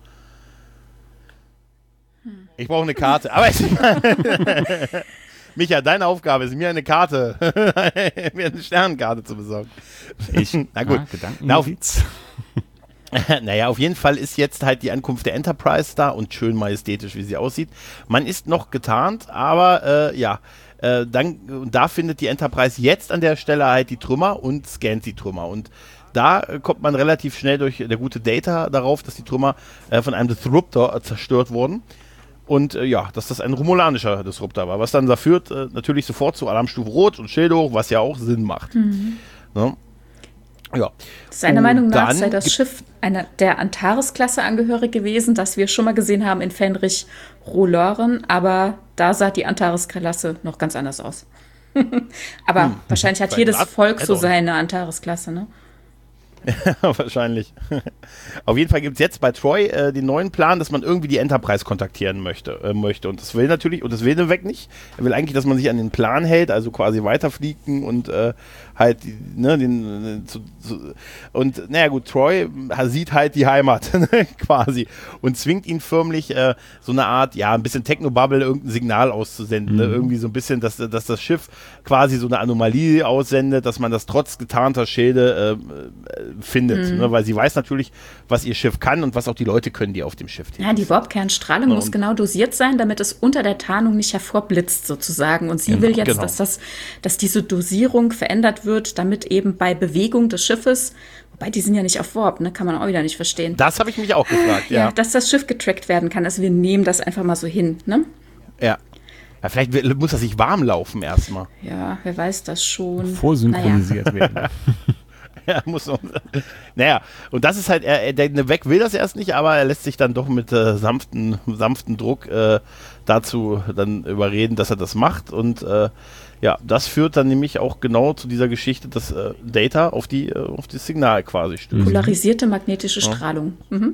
Ich brauche eine Karte. Aber ich, Micha, deine Aufgabe ist, mir eine Karte, mir eine Sternenkarte zu besorgen. Ich, Na gut. Ah, Gedanken Na, auf, Notiz. naja, auf jeden Fall ist jetzt halt die Ankunft der Enterprise da und schön majestätisch, wie sie aussieht. Man ist noch getarnt, aber äh, ja, äh, dann, und da findet die Enterprise jetzt an der Stelle halt die Trümmer und scannt die Trümmer. Und da äh, kommt man relativ schnell durch der gute Data darauf, dass die Trümmer äh, von einem Disruptor äh, zerstört wurden. Und äh, ja, dass das ein romulanischer Disruptor war, was dann da führt, äh, natürlich sofort zu Alarmstufe Rot und Schild hoch, was ja auch Sinn macht. Mhm. Ne? Ja. Seiner Und Meinung nach dann sei das gibt- Schiff einer der Antares-Klasse angehörig gewesen, das wir schon mal gesehen haben in Fenrich Rollören, aber da sah die Antares-Klasse noch ganz anders aus. Aber wahrscheinlich hat Bei jedes Art- Volk so Add-on. seine Antares-Klasse, ne? Wahrscheinlich. Auf jeden Fall gibt es jetzt bei Troy äh, den neuen Plan, dass man irgendwie die Enterprise kontaktieren möchte. Äh, möchte. Und das will natürlich, und das will der Weg nicht. Er will eigentlich, dass man sich an den Plan hält, also quasi weiterfliegen und äh, halt, die, ne, den, äh, zu, zu, und naja gut, Troy äh, sieht halt die Heimat quasi und zwingt ihn förmlich äh, so eine Art, ja, ein bisschen Technobubble, irgendein Signal auszusenden. Mhm. Ne? Irgendwie so ein bisschen, dass, dass das Schiff quasi so eine Anomalie aussendet, dass man das trotz getarnter Schilde äh, findet, ne? Weil sie weiß natürlich, was ihr Schiff kann und was auch die Leute können, die auf dem Schiff sind. Ja, die Warpkernstrahlung Ja, muss und- genau dosiert sein, damit es unter der Tarnung nicht hervorblitzt sozusagen. Und sie Genau, will jetzt, genau. dass, das, dass diese Dosierung verändert wird, damit eben bei Bewegung des Schiffes, wobei die sind ja nicht auf Warp, ne? Kann man auch wieder nicht verstehen. Das habe ich mich auch gefragt, ja. ja. Dass das Schiff getrackt werden kann. Also wir nehmen das einfach mal so hin, ne? Ja. Ja, vielleicht will- muss das sich warm laufen erstmal. Ja, wer weiß das schon. Vorsynchronisiert werden. Ja, muss auch. Naja, und das ist halt, er, er, der Weg will das erst nicht, aber er lässt sich dann doch mit äh, sanften, sanften Druck äh, dazu dann überreden, dass er das macht. Und äh, ja, das führt dann nämlich auch genau zu dieser Geschichte, dass äh, Data auf die äh, auf das Signal quasi stößt. Polarisierte magnetische Strahlung. Mhm.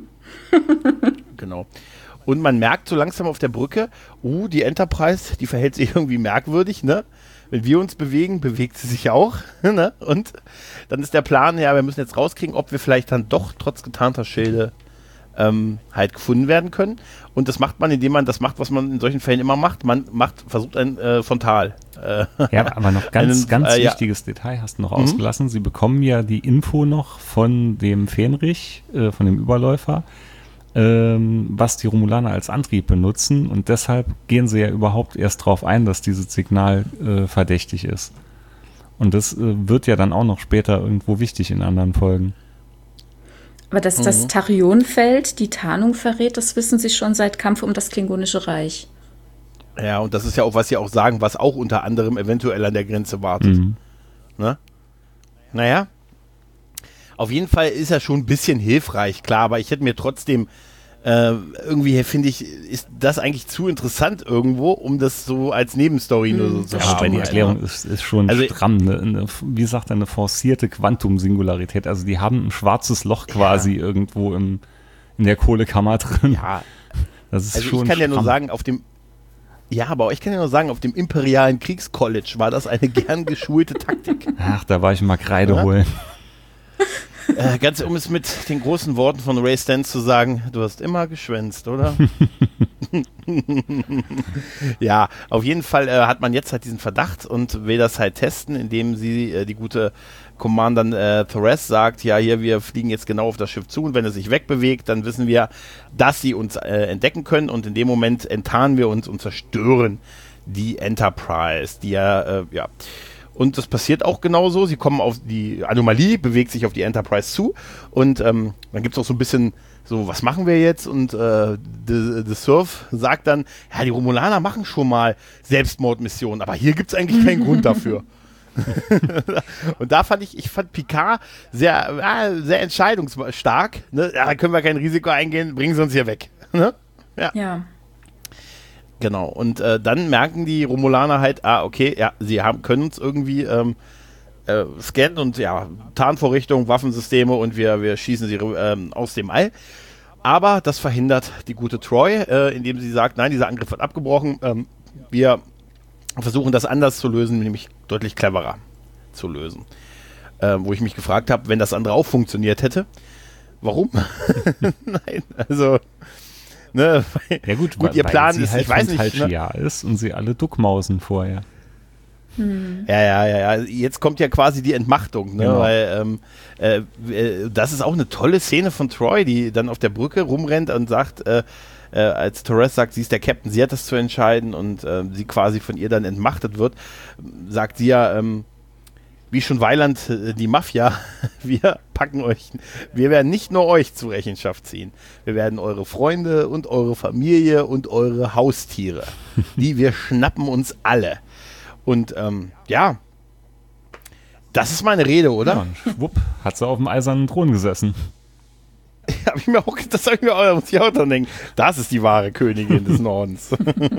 Genau. Und man merkt so langsam auf der Brücke, uh, die Enterprise, die verhält sich irgendwie merkwürdig, ne? Wenn wir uns bewegen, bewegt sie sich auch, ne? Und dann ist der Plan, ja, wir müssen jetzt rauskriegen, ob wir vielleicht dann doch trotz getarnter Schilde ähm, halt gefunden werden können. Und das macht man, indem man das macht, was man in solchen Fällen immer macht. Man macht, versucht ein äh, Frontal. Äh, Ja, aber noch ganz, einen, ganz äh, ja. wichtiges Detail hast du noch ausgelassen. Sie bekommen ja die Info noch von dem Fähnrich, äh, von dem Überläufer, ähm, was die Romulaner als Antrieb benutzen. Und deshalb gehen sie ja überhaupt erst darauf ein, dass dieses Signal äh, verdächtig ist. Und das äh, wird ja dann auch noch später irgendwo wichtig in anderen Folgen. Aber dass das Tachyon-Feld die Tarnung verrät, das wissen sie schon seit Kampf um das Klingonische Reich. ja, und das ist ja auch, was sie auch sagen, was auch unter anderem eventuell an der Grenze wartet. Mhm. Ne? Naja. Auf jeden Fall ist er schon ein bisschen hilfreich, klar, aber ich hätte mir trotzdem äh, irgendwie, finde ich, ist das eigentlich zu interessant irgendwo, um das so als Nebenstory nur so zu Ja, aber die haben. Erklärung ist, ist schon Also- stramm. Eine, eine, wie gesagt, eine forcierte Quantum-Singularität. Also die haben ein schwarzes Loch quasi irgendwo im, in der Kohlekammer drin. Ja, Das ist also schon ich kann ja nur stramm. sagen, auf dem Ja, aber ich kann ja nur sagen, auf dem Imperialen Kriegscollege war das eine gern geschulte Taktik. Ach, da war ich mal Kreide ja? holen. Äh, ganz um es mit den großen Worten von Ray Stantz zu sagen, du hast immer geschwänzt, oder? Ja, auf jeden Fall äh, hat man jetzt halt diesen Verdacht und will das halt testen, indem sie äh, die gute Commanderin äh, Torres sagt, ja hier, wir fliegen jetzt genau auf das Schiff zu und wenn es sich wegbewegt, dann wissen wir, dass sie uns äh, entdecken können und in dem Moment enttarnen wir uns und zerstören die Enterprise, die ja, äh, ja... Und das passiert auch genauso. Sie kommen auf die Anomalie, bewegt sich auf die Enterprise zu. Und ähm, dann gibt es auch so ein bisschen so, was machen wir jetzt? Und äh, The, The Surf sagt dann, ja, die Romulaner machen schon mal Selbstmordmissionen, aber hier gibt es eigentlich keinen Grund dafür. Und da fand ich, ich fand Picard sehr, äh, sehr entscheidungsstark. Ne? Ja, da können wir kein Risiko eingehen, bringen sie uns hier weg. Ne? Ja. Ja. Genau, und äh, dann merken die Romulaner halt, ah, okay, ja, sie haben, können uns irgendwie ähm, äh, scannen und ja, Tarnvorrichtungen, Waffensysteme und wir, wir schießen sie ähm, aus dem All. Aber das verhindert die gute Troi, äh, indem sie sagt, nein, dieser Angriff wird abgebrochen, ähm, wir versuchen das anders zu lösen, nämlich deutlich cleverer zu lösen. Äh, wo ich mich gefragt habe, wenn das andere auch funktioniert hätte, warum? Nein, also... Ne, weil, ja gut, gut weil, ihr Plan weil ist, halt ich weiß nicht, Talchia ne? ist und sie alle duckmausen vorher. Hm. Ja, ja, ja, ja. Jetzt kommt ja quasi die Entmachtung, ne? Genau. Weil ähm, äh, das ist auch eine tolle Szene von Troi, die dann auf der Brücke rumrennt und sagt, äh, äh, als Torres sagt, sie ist der Captain, sie hat das zu entscheiden und äh, sie quasi von ihr dann entmachtet wird, sagt sie ja, ähm, wie schon Weiland, die Mafia, wir packen euch, wir werden nicht nur euch zur Rechenschaft ziehen, wir werden eure Freunde und eure Familie und eure Haustiere, die wir schnappen uns alle. Und ähm, ja, das ist meine Rede, oder? Ja, und schwupp, hat sie auf dem eisernen Thron gesessen. hab ich mir auch, das habe ich mir auch, muss ich auch dran denken. Das ist die wahre Königin des Nordens.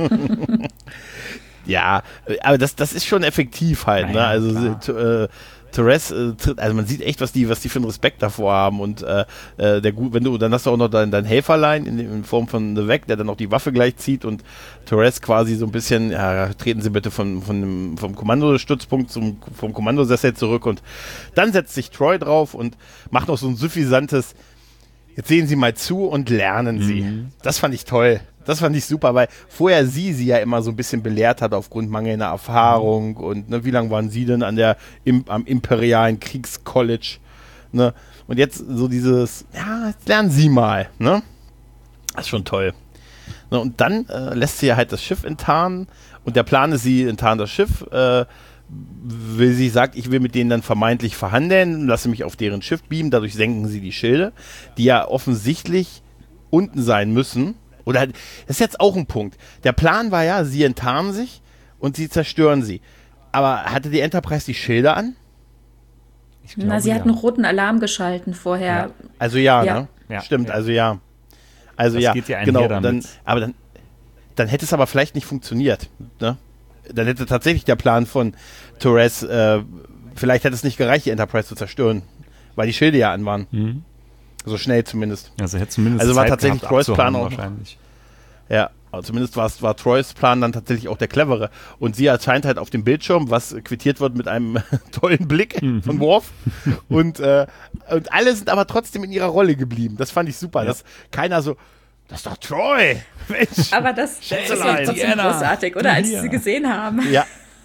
Ja, aber das, das ist schon effektiv halt, ne? Also äh, Torres, äh, also man sieht echt, was die, was die für einen Respekt davor haben und äh, der gut, wenn du, dann hast du auch noch dein, dein Helferlein in, in Form von The Weg, der dann auch die Waffe gleich zieht und Torres quasi so ein bisschen, ja, treten Sie bitte von, von dem, vom Kommandostützpunkt zum, vom Kommandosessel zurück und dann setzt sich Troi drauf und macht noch so ein suffisantes, jetzt sehen Sie mal zu und lernen Sie. Mhm. Das fand ich toll. Das fand ich super, weil vorher sie sie ja immer so ein bisschen belehrt hat aufgrund mangelnder Erfahrung mhm. und ne, wie lange waren sie denn an der im, am Imperialen Kriegscollege, ne? Und jetzt so dieses, ja, jetzt lernen Sie mal, ne? Das ist schon toll. Ne, und dann äh, lässt sie ja halt das Schiff enttarnen und der Plan ist, sie enttarnt das Schiff, äh, will sie sagt, ich will mit denen dann vermeintlich verhandeln, lasse mich auf deren Schiff beamen, dadurch senken sie die Schilde, die ja offensichtlich unten sein müssen. Oder das ist jetzt auch ein Punkt. Der Plan war ja, sie enttarnen sich und sie zerstören sie. Aber hatte die Enterprise die Schilder an? Ich glaube, Na, sie ja. hat einen roten Alarm geschalten vorher. Ja. Also ja, ja. ne? Ja. Stimmt, also ja. Also das ja, geht ja genau. damit. Dann, aber dann, dann hätte es aber vielleicht nicht funktioniert. Ne? Dann hätte tatsächlich der Plan von Torres, äh, vielleicht hätte es nicht gereicht, die Enterprise zu zerstören, weil die Schilde ja an waren. Mhm. So schnell zumindest. Also hätte zumindest also war Zeit tatsächlich gehabt, Trois Plan auch. Wahrscheinlich. Ja, aber zumindest war, war Trois Plan dann tatsächlich auch der clevere. Und sie erscheint halt auf dem Bildschirm, was quittiert wird mit einem tollen Blick mhm. von Worf. Und, äh, und alle sind aber trotzdem in ihrer Rolle geblieben. Das fand ich super. Ja. Dass keiner so, das ist doch Troi. Mensch. Aber das, das war trotzdem großartig, oder? Als sie sie gesehen haben. Ja.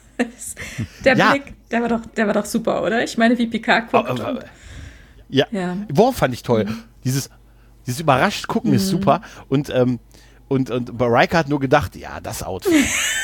Der ja. Blick, der war, doch, der war doch super, oder? Ich meine, wie Picard guckt. Oh, oh, ja. ja. Worf fand ich toll. Mhm. Dieses, dieses überrascht gucken mhm. ist super. Und, ähm, und, und Riker hat nur gedacht, ja, das Outfit.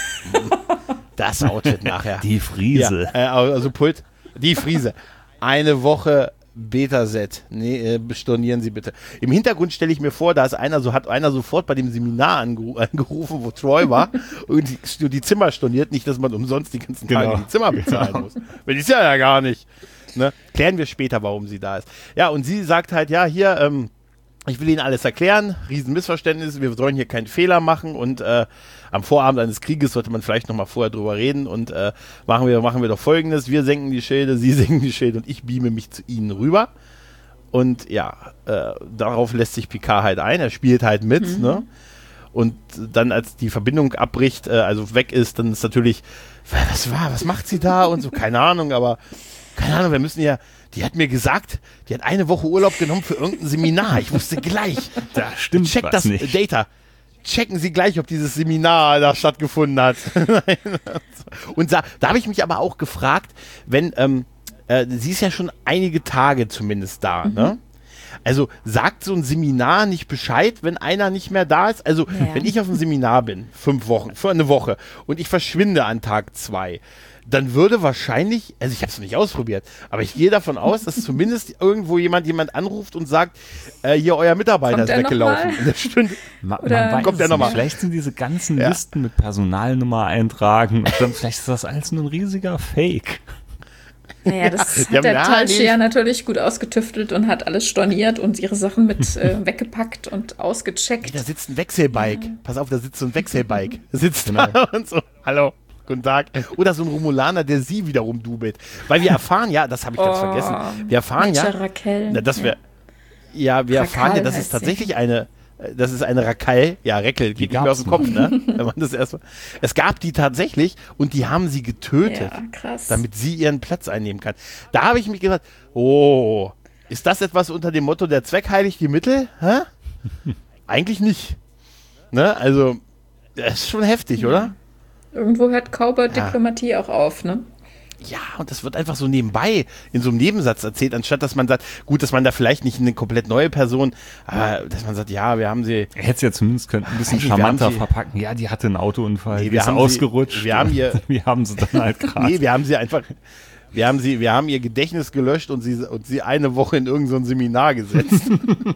das Outfit nachher. Die Friese. Ja, äh, also Pult, die Friese. Eine Woche Beta-Set. Nee, äh, stornieren Sie bitte. Im Hintergrund stelle ich mir vor, da ist einer, so hat einer sofort bei dem Seminar angeru- angerufen, wo Troi war und die, die Zimmer storniert. Nicht, dass man umsonst die ganzen Tage genau. die Zimmer bezahlen genau. muss. Weil die ist ja, ja gar nicht. Ne? Klären wir später, warum sie da ist. Ja, und sie sagt halt, ja, hier, ähm, ich will Ihnen alles erklären, Riesenmissverständnis, wir sollen hier keinen Fehler machen und äh, am Vorabend eines Krieges sollte man vielleicht nochmal vorher drüber reden und äh, machen, wir, machen wir doch Folgendes, wir senken die Schilde, Sie senken die Schilde und ich beame mich zu Ihnen rüber und ja, äh, darauf lässt sich Picard halt ein, er spielt halt mit, mhm. ne? und dann als die Verbindung abbricht, äh, also weg ist, dann ist natürlich, was war, was macht sie da und so, keine Ahnung, aber keine Ahnung, wir müssen ja, die hat mir gesagt, die hat eine Woche Urlaub genommen für irgendein Seminar, ich wusste gleich, da stimmt check was das nicht. Data. Checken Sie gleich, ob dieses Seminar da stattgefunden hat. Und da, da habe ich mich aber auch gefragt, wenn, ähm, äh, sie ist ja schon einige Tage zumindest da, mhm. ne? Also sagt so ein Seminar nicht Bescheid, wenn einer nicht mehr da ist? Also ja. wenn ich auf einem Seminar bin, fünf Wochen, für eine Woche und ich verschwinde an Tag zwei, dann würde wahrscheinlich, also ich habe es noch nicht ausprobiert, aber ich gehe davon aus, dass zumindest irgendwo jemand jemand anruft und sagt, äh, hier euer Mitarbeiter kommt ist weggelaufen. Das stimmt. Ma Oder man kommt der nochmal? Vielleicht sind diese ganzen Ja. Listen mit Personalnummer eintragen und dann vielleicht ist das alles nur ein riesiger Fake. Naja, das Ja, hat der ja, Talscher nee. ja natürlich gut ausgetüftelt und hat alles storniert und ihre Sachen mit äh, weggepackt und ausgecheckt. Da sitzt ein Wechselbike. Ja. Pass auf, da sitzt so ein Wechselbike. Sitzt Genau. da und so, hallo, guten Tag. Oder so ein Romulaner, der sie wiederum dubelt. Weil wir erfahren ja, das habe ich ganz Oh, vergessen, wir erfahren ja, Raquel. na, dass wir, ja, wir Raquel erfahren ja, dass es heißt tatsächlich eine, äh, das ist eine Raquel, ja, Reckel, geht nicht mehr aus dem Kopf, ne? Wenn man das erstmal, es gab die tatsächlich und die haben sie getötet, Ja, krass. damit sie ihren Platz einnehmen kann. Da habe ich mich gedacht, oh, ist das etwas unter dem Motto, der Zweck heiligt die Mittel? Hä? Eigentlich nicht. Ne? Also, das ist schon heftig, Ja. oder? Irgendwo hört Cowboy-Diplomatie auch auf, ne? Ja, und das wird einfach so nebenbei in so einem Nebensatz erzählt, anstatt dass man sagt, gut, dass man da vielleicht nicht eine komplett neue Person, aber dass man sagt, ja, wir haben sie. Er hätte es ja zumindest können, ein bisschen Weiß nicht, wir charmanter haben sie- verpacken. Ja, die hatte einen Autounfall, Nee, die wir ist haben sie- ausgerutscht. wir haben ihr- wir haben sie dann halt gerade. Nee, wir haben sie einfach. Wir haben sie, wir haben ihr Gedächtnis gelöscht und sie, und sie eine Woche in irgendein so ein Seminar gesetzt.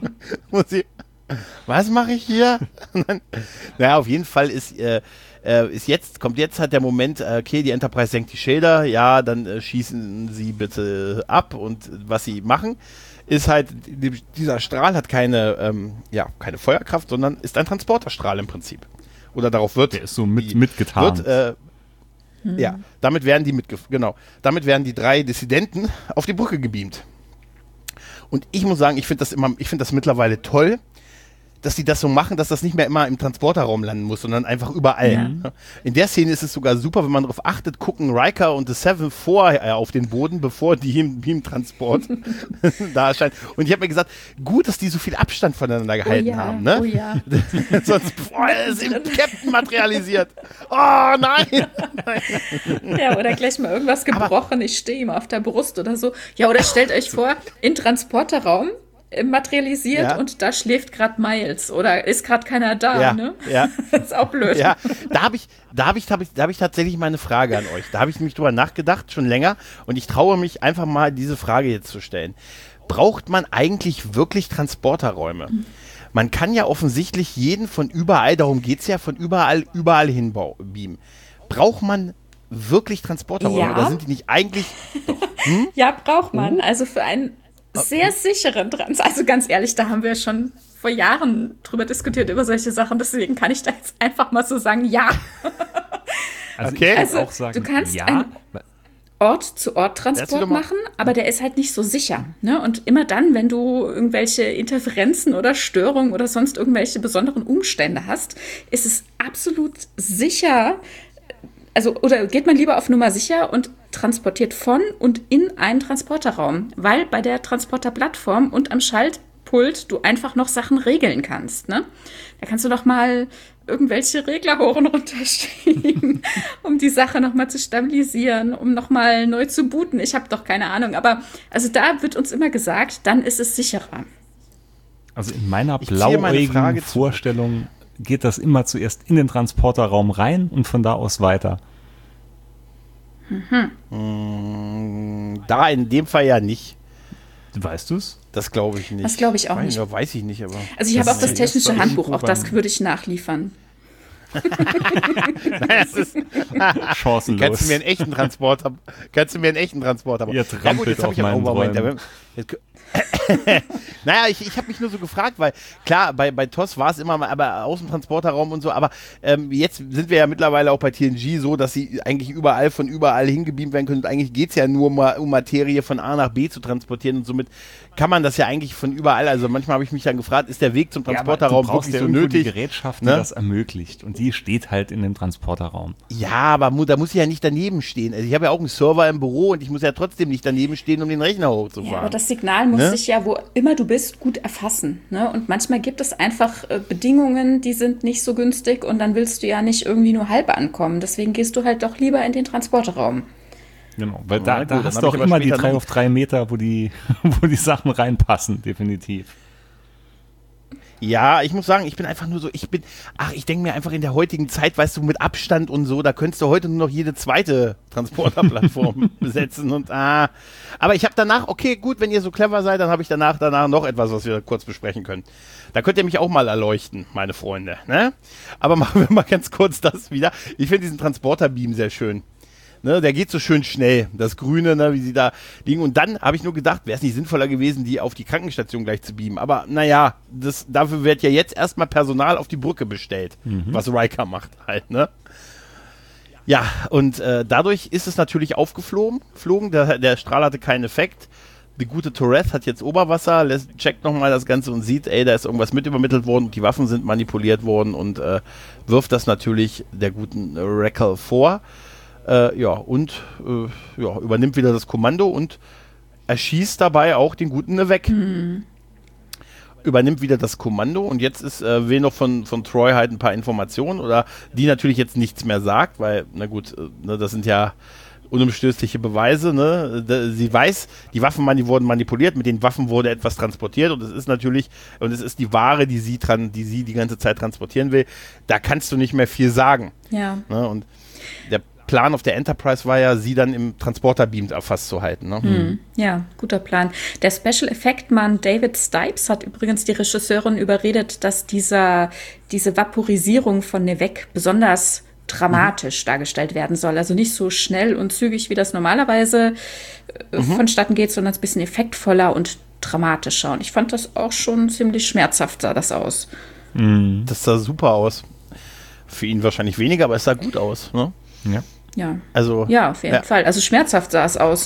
Und sie, was mache ich hier? Und dann, naja, auf jeden Fall ist, äh, äh, ist jetzt, kommt jetzt halt der Moment, äh, okay, die Enterprise senkt die Schilder, ja, dann äh, schießen sie bitte ab und was sie machen, ist halt, die, dieser Strahl hat keine, ähm, ja, keine Feuerkraft, sondern ist ein Transporterstrahl im Prinzip. Oder darauf wird, Der ist so mit, die- mitgetarnt. wird, äh, ja, damit werden die mitge genau, damit werden die drei Dissidenten auf die Brücke gebeamt. Und ich muss sagen, ich finde das immer, ich finde das mittlerweile toll, dass die das so machen, dass das nicht mehr immer im Transporterraum landen muss, sondern einfach überall. Ja. In der Szene ist es sogar super, wenn man darauf achtet, gucken Riker und The Seven vorher auf den Boden, bevor die im Beamtransport da erscheinen. Und ich habe mir gesagt, gut, dass die so viel Abstand voneinander gehalten oh ja, haben. Ne? Oh ja. Sonst, boah, er ist im Captain materialisiert. Oh nein! Ja, oder gleich mal irgendwas gebrochen, ich stehe ihm auf der Brust oder so. Ja, oder stellt euch vor, in Transporterraum äh, materialisiert Ja. und da schläft gerade Miles oder ist gerade keiner da, Ja, ne? ja. Das ist auch blöd. Ja, da habe ich, da habe ich, da habe ich, da habe ich tatsächlich mal eine Frage an euch. Da habe ich nämlich drüber nachgedacht, schon länger, und ich traue mich einfach mal, diese Frage jetzt zu stellen. Braucht man eigentlich wirklich Transporterräume? Man kann ja offensichtlich jeden von überall, darum geht es ja, von überall, überall hin bau- beamen. Braucht man wirklich Transporterräume? Ja. Oder sind die nicht eigentlich... Ja, braucht man. Oh. Also für einen sehr sicheren Trans. Also ganz ehrlich, da haben wir schon vor Jahren drüber diskutiert, über solche Sachen. Deswegen kann ich da jetzt einfach mal so sagen, ja. Also Okay. ich Also, würde auch sagen, du kannst ja, ein- Erzähl Ort-zu-Ort-Transport doch mal. machen, aber der ist halt nicht so sicher. Ne? Und immer dann, wenn du irgendwelche Interferenzen oder Störungen oder sonst irgendwelche besonderen Umstände hast, ist es absolut sicher, also oder geht man lieber auf Nummer sicher und transportiert von und in einen Transporterraum, weil bei der Transporterplattform und am Schaltpult du einfach noch Sachen regeln kannst. Ne? Da kannst du doch mal irgendwelche Regler hoch und runter schieben, um die Sache nochmal zu stabilisieren, um nochmal neu zu booten. Ich habe doch keine Ahnung, aber also da wird uns immer gesagt, dann ist es sicherer. also in meiner Ich ziehe meine blauäugigen Frage zurück. Vorstellung geht das immer zuerst in den Transporterraum rein und von da aus weiter. Da in dem Fall ja nicht. Weißt du es? Das glaube ich nicht. Das glaube ich auch Weiß nicht. Weiß, weiß ich nicht, aber... Also ich Das habe auch das ist- das technische war Handbuch, irgendwo auch das beim- würde ich nachliefern. Das ist, Chancenlos. kannst du mir einen echten Transporter, kannst du mir einen echten Transporter machen? Ihr trampelt auf aber meinen Moment, Träumen. Jetzt, Naja, ich, ich habe mich nur so gefragt, weil klar, bei, bei T O S war es immer mal aber Außentransporterraum und so, aber ähm, jetzt sind wir ja mittlerweile auch bei T N G so, dass sie eigentlich überall von überall hingebeamt werden können und eigentlich geht es ja nur mal um Materie von A nach B zu transportieren und somit kann man das ja eigentlich von überall, also manchmal habe ich mich dann gefragt, ist der Weg zum Transporterraum ja, wirklich ja so nötig? Die Gerätschaft, die ne? das ermöglicht und die steht halt in dem Transporterraum. Ja, aber mu- da muss ich ja nicht daneben stehen. Also ich habe ja auch einen Server im Büro und ich muss ja trotzdem nicht daneben stehen, um den Rechner hochzufahren. Ja, aber das Signal muss ne? sich ja, wo immer du bist, gut erfassen. Ne? Und manchmal gibt es einfach äh, Bedingungen, die sind nicht so günstig und dann willst du ja nicht irgendwie nur halb ankommen. Deswegen gehst du halt doch lieber in den Transporterraum. Genau, weil da, ja, da gut, hast du auch immer die drei auf drei Meter, wo die, wo die Sachen reinpassen, definitiv. Ja, ich muss sagen, ich bin einfach nur so, ich bin, ach, ich denke mir einfach in der heutigen Zeit, weißt du, mit Abstand und so, da könntest du heute nur noch jede zweite Transporterplattform besetzen und ah, aber ich habe danach, okay, gut, wenn ihr so clever seid, dann habe ich danach, danach noch etwas, was wir kurz besprechen können. Da könnt ihr mich auch mal erleuchten, meine Freunde, ne? Aber machen wir mal ganz kurz das wieder. Ich finde diesen Transporterbeam sehr schön. Ne, der geht so schön schnell, das Grüne, ne, wie sie da liegen. Und dann habe ich nur gedacht, wäre es nicht sinnvoller gewesen, die auf die Krankenstation gleich zu beamen. Aber naja, das, dafür wird ja jetzt erstmal Personal auf die Brücke bestellt, mhm. was Riker macht halt, ne? Ja, und äh, dadurch ist es natürlich aufgeflogen. Flogen, der, der Strahl hatte keinen Effekt. Die gute Torres hat jetzt Oberwasser, lässt, checkt nochmal das Ganze und sieht, ey, da ist irgendwas mit übermittelt worden, die Waffen sind manipuliert worden und äh, wirft das natürlich der guten Rackle vor. Äh, ja, und äh, ja, übernimmt wieder das Kommando und erschießt dabei auch den guten weg. Mhm. Übernimmt wieder das Kommando und jetzt ist äh, will noch von, von Troi halt ein paar Informationen oder die natürlich jetzt nichts mehr sagt, weil, na gut, äh, ne, das sind ja unumstößliche Beweise, ne? Sie weiß, die Waffen die wurden manipuliert, mit den Waffen wurde etwas transportiert und es ist natürlich, und es ist die Ware, die sie dran, die sie die ganze Zeit transportieren will, da kannst du nicht mehr viel sagen. Ja. Ne? Und der Plan auf der Enterprise war ja, sie dann im Transporterbeam erfasst zu halten. Ne? Hm. Ja, guter Plan. Der Special-Effekt-Mann David Stipes hat übrigens die Regisseurin überredet, dass dieser, diese Vaporisierung von Nevek besonders dramatisch mhm. dargestellt werden soll. Also nicht so schnell und zügig, wie das normalerweise äh, mhm. vonstatten geht, sondern ein bisschen effektvoller und dramatischer. Und ich fand das auch schon ziemlich schmerzhaft, sah das aus. Mhm. Das sah super aus. Für ihn wahrscheinlich weniger, aber es sah gut aus. Ne? Ja. Ja. Also, ja, auf jeden ja. Fall. Also schmerzhaft sah es aus.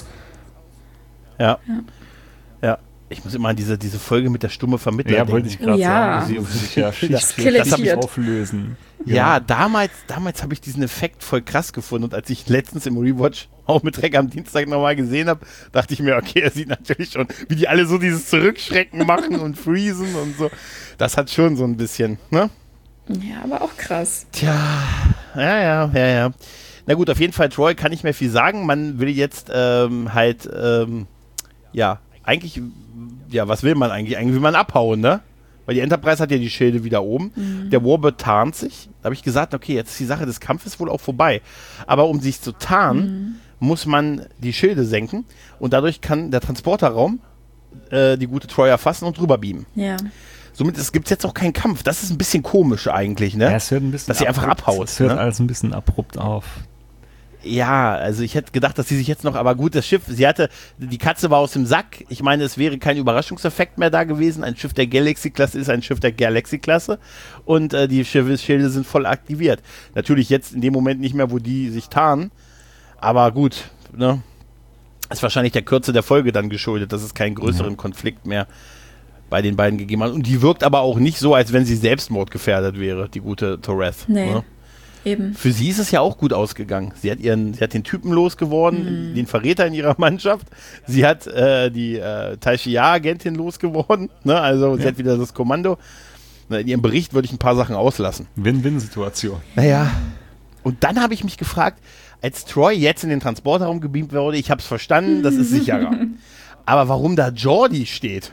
Ja. Ja. ja. Ich muss immer an diese, diese Folge mit der stumme Vermittler ja, denken. wollte ich gerade ja. sagen. Sie sich ja skelettiert auflösen. Ja, ja damals, damals habe ich diesen Effekt voll krass gefunden und als ich letztens im Rewatch auch mit Dreck am Dienstag nochmal gesehen habe, dachte ich mir, okay, er sieht natürlich schon, wie die alle so dieses Zurückschrecken machen und freezen und so. Das hat schon so ein bisschen, ne? Ja, aber auch krass. Tja, ja, ja, ja, ja. Na gut, auf jeden Fall, Troi kann nicht mehr viel sagen. Man will jetzt ähm, halt, ähm, ja, eigentlich, ja, was will man eigentlich? Eigentlich will man abhauen, ne? Weil die Enterprise hat ja die Schilde wieder oben. Mhm. Der Warbird tarnt sich. Da habe ich gesagt, okay, jetzt ist die Sache des Kampfes wohl auch vorbei. Aber um sich zu tarnen, mhm. muss man die Schilde senken. Und dadurch kann der Transporterraum äh, die gute Troi erfassen und drüber beamen. Ja. Somit gibt es jetzt auch keinen Kampf. Das ist ein bisschen komisch eigentlich, ne? Ja, es hört ein bisschen dass sie abrupt, einfach abhaut. Es hört ne? alles ein bisschen abrupt auf. Ja, also ich hätte gedacht, dass sie sich jetzt noch, aber gut, das Schiff, sie hatte, die Katze war aus dem Sack. Ich meine, es wäre kein Überraschungseffekt mehr da gewesen. Ein Schiff der Galaxy-Klasse ist ein Schiff der Galaxy-Klasse und äh, die Schilde sind voll aktiviert. Natürlich jetzt in dem Moment nicht mehr, wo die sich tarnen, aber gut, ne? Ist wahrscheinlich der Kürze der Folge dann geschuldet, dass es keinen größeren ja. Konflikt mehr bei den beiden gegeben hat. Und die wirkt aber auch nicht so, als wenn sie selbstmordgefährdet wäre, die gute Torres. Nee. Ne? Eben. Für sie ist es ja auch gut ausgegangen. Sie hat ihren, sie hat den Typen losgeworden, mhm. den Verräter in ihrer Mannschaft. Sie hat äh, die äh, Taishia-Agentin losgeworden. Ne? Also ja. sie hat wieder das Kommando. In ihrem Bericht würde ich ein paar Sachen auslassen. Win-Win-Situation. Naja. Und dann habe ich mich gefragt, als Troi jetzt in den Transporterraum gebeamt wurde, ich habe es verstanden, das ist sicherer. Aber warum da Geordi steht?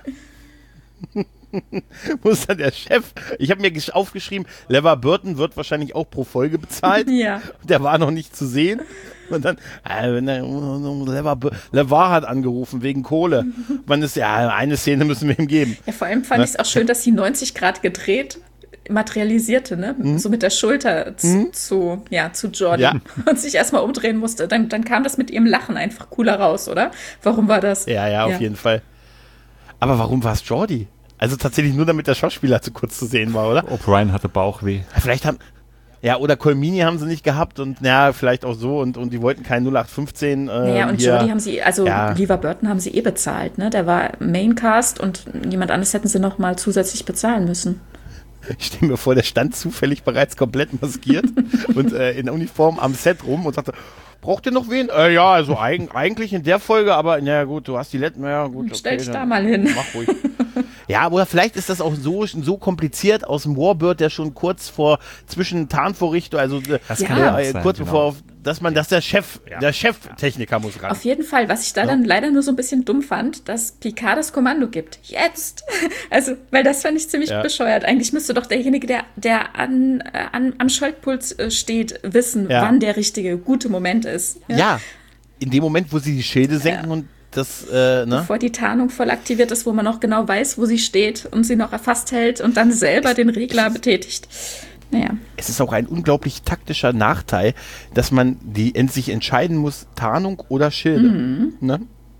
Muss dann der Chef, ich habe mir aufgeschrieben, LeVar Burton wird wahrscheinlich auch pro Folge bezahlt. Ja. Der war noch nicht zu sehen. Und dann, äh, LeVar, LeVar hat angerufen wegen Kohle. Man ist ja, eine Szene müssen wir ihm geben. Ja, vor allem fand ne? ich es auch schön, dass sie neunzig Grad gedreht materialisierte, ne? Mhm. So mit der Schulter zu, mhm. zu, ja, zu Geordi ja. und sich erstmal umdrehen musste. Dann, dann kam das mit ihrem Lachen einfach cooler raus, oder? Warum war das? Ja, ja, auf ja. jeden Fall. Aber warum war es Geordi? Also tatsächlich nur, damit der Schauspieler zu kurz zu sehen war, oder? O'Brien hatte Bauchweh. Vielleicht haben, ja, oder Colmini haben sie nicht gehabt und ja, vielleicht auch so und, und die wollten keinen null acht fünfzehn. Äh, naja, und Geordi haben sie, also ja. Levar Burton haben sie eh bezahlt, ne? Der war Maincast und jemand anderes hätten sie noch mal zusätzlich bezahlen müssen. Ich stelle mir vor, der stand zufällig bereits komplett maskiert und äh, in Uniform am Set rum und sagte, braucht ihr noch wen? Äh, ja, also eig- eigentlich in der Folge, aber naja gut, du hast die letzten, naja gut. Okay, stell dich da mal hin. Mach ruhig. Ja, oder vielleicht ist das auch so, so kompliziert aus dem Warbird, der schon kurz vor, zwischen Tarnvorrichtung, also das äh, kann äh, auch sein, kurz genau. bevor, dass man, dass der Chef, Ja. der Cheftechniker muss ran. Auf jeden Fall, was ich da dann leider nur so ein bisschen dumm fand, dass Picard das Kommando gibt. Jetzt! Also, weil das fand ich ziemlich Ja. bescheuert. Eigentlich müsste doch derjenige, der, der an, äh, an, am Schaltpult äh, steht, wissen, Ja. wann der richtige, gute Moment ist. Ja, in dem Moment, wo sie die Schilde senken und das, äh, ne? Bevor die Tarnung voll aktiviert ist, wo man noch genau weiß, wo sie steht und sie noch erfasst hält und dann selber den Regler betätigt. Naja. Es ist auch ein unglaublich taktischer Nachteil, dass man die en- sich entscheiden muss, Tarnung oder Schilde. Mhm. Ne?